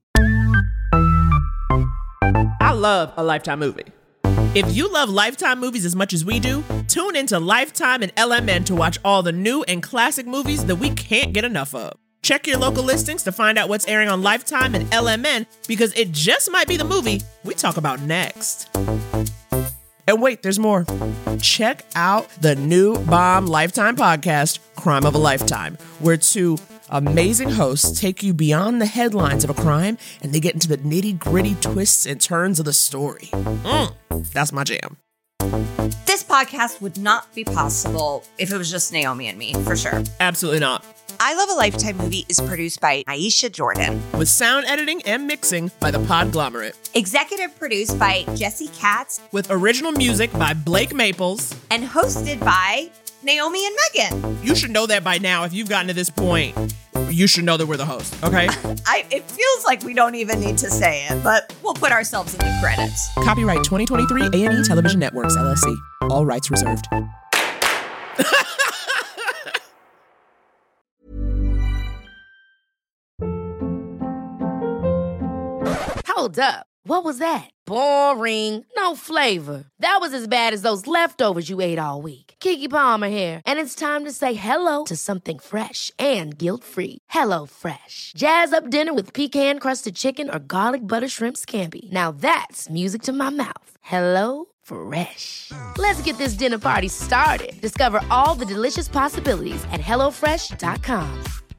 I love a Lifetime movie. If you love Lifetime movies as much as we do, tune into Lifetime and LMN to watch all the new and classic movies that we can't get enough of. Check your local listings to find out what's airing on Lifetime and LMN, because it just might be the movie we talk about next. And wait, there's more. Check out the new bomb Lifetime podcast, Crime of a Lifetime, where two amazing hosts take you beyond the headlines of a crime and they get into the nitty-gritty twists and turns of the story. That's my jam. This podcast would not be possible if it was just Naomi and me, for sure. Absolutely not. I Love a Lifetime Movie is produced by Aisha Jordan. With sound editing and mixing by The Podglomerate. Executive produced by Jesse Katz. With original music by Blake Maples. And hosted by Naomi and Megan. You should know that by now. If you've gotten to this point, you should know that we're the host, okay? It feels like we don't even need to say it, but we'll put ourselves in the credits. Copyright 2023 A&E Television Networks, LLC. All rights reserved. Hold up. What was that? Boring. No flavor. That was as bad as those leftovers you ate all week. Keke Palmer here, and it's time to say hello to something fresh and guilt-free. HelloFresh. Jazz up dinner with pecan-crusted chicken or garlic butter shrimp scampi. Now that's music to my mouth. HelloFresh. Let's get this dinner party started. Discover all the delicious possibilities at HelloFresh.com.